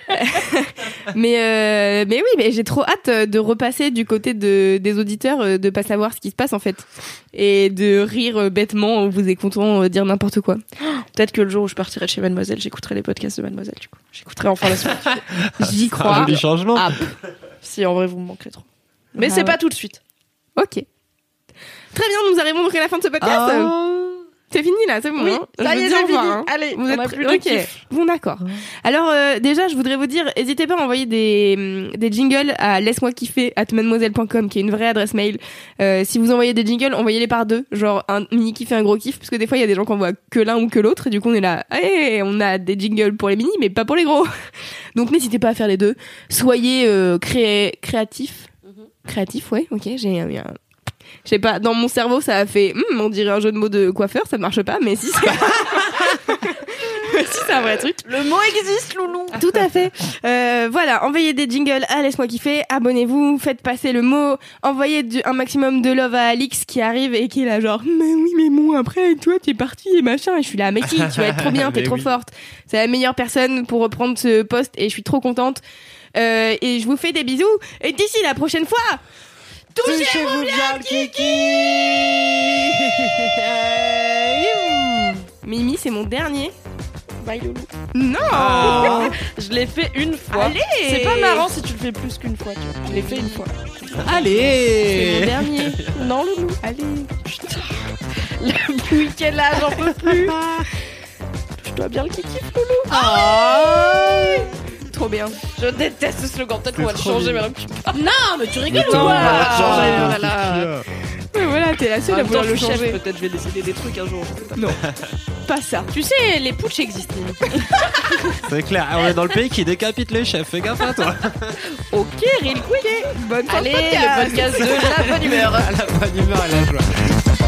mais oui, mais j'ai trop hâte de repasser du côté des auditeurs, de pas savoir ce qui se passe en fait, et de rire bêtement ou vous écoutant dire n'importe quoi. Peut-être que le jour où je partirai de chez Mademoiselle, j'écouterai les podcasts de Mademoiselle du coup. J'écouterai enfin la suite. J'y Un crois. joli changement. Ah, Si en vrai vous me manquerez trop. Mais Ah c'est ouais. pas tout de suite. ok. Très bien, nous arrivons donc à la fin de ce podcast. C'est fini là, c'est bon. Oui, hein. ça Je y vous est, dis au c'est revoir, fini. hein. Allez, Vous on êtes a prêts? plus de Ok. kiff. Bon, d'accord. Alors déjà, je voudrais vous dire, n'hésitez pas à envoyer des jingles à laisse-moi kiffer @mademoiselle.com, qui est une vraie adresse mail. Si vous envoyez des jingles, envoyez-les par deux, genre un mini kiff et un gros kiff, parce que des fois il y a des gens qui envoient que l'un ou que l'autre, et du coup on est là, hey, on a des jingles pour les mini, mais pas pour les gros. Donc n'hésitez pas à faire les deux. Soyez créatifs. Créatif, ouais, ok, j'ai un... Je sais pas, dans mon cerveau ça a fait on dirait un jeu de mots de coiffeur, ça ne marche pas, mais si c'est si c'est un vrai truc. Le mot existe, loulou. Tout à fait. Voilà, envoyez des jingles à Laisse-moi kiffer, abonnez-vous, faites passer le mot, envoyez un maximum de love à Alix qui arrive et qui est là genre mais oui mais moi après toi t'es parti et machin, et je suis là mais qui, tu vas être trop bien, t'es Mais trop oui. forte, c'est la meilleure personne pour reprendre ce poste et je suis trop contente. Et je vous fais des bisous et d'ici la prochaine fois, touchez-vous bien le kiki. Mimi, c'est mon dernier. Bye loulou. Non. Je l'ai fait une fois. Allez. C'est pas marrant si tu le fais plus qu'une fois, tu vois. Je l'ai fait une fois. C'est mon Allez dernier. Non loulou. Allez. Putain. La bouille qu'elle a, j'en peux plus. Je dois bien le kiki loulou. Trop bien. Je déteste ce slogan. Peut-être qu'on va le trop changer mignon. maintenant. Non, mais tu rigoles ou Non, on quoi va le changer. Voilà. Ouais, voilà, t'es la seule à En même temps, vouloir je le suis chef, changer. peut-être je vais décider des trucs un jour. Je sais pas. Non, pas ça. Tu sais, les putsch existent. C'est clair, on est dans le pays qui décapite les chefs, fais gaffe à toi. Ok, real quick. Bonne fin de Allez, podcast. le podcast de la bonne humeur. À la bonne humeur et la joie.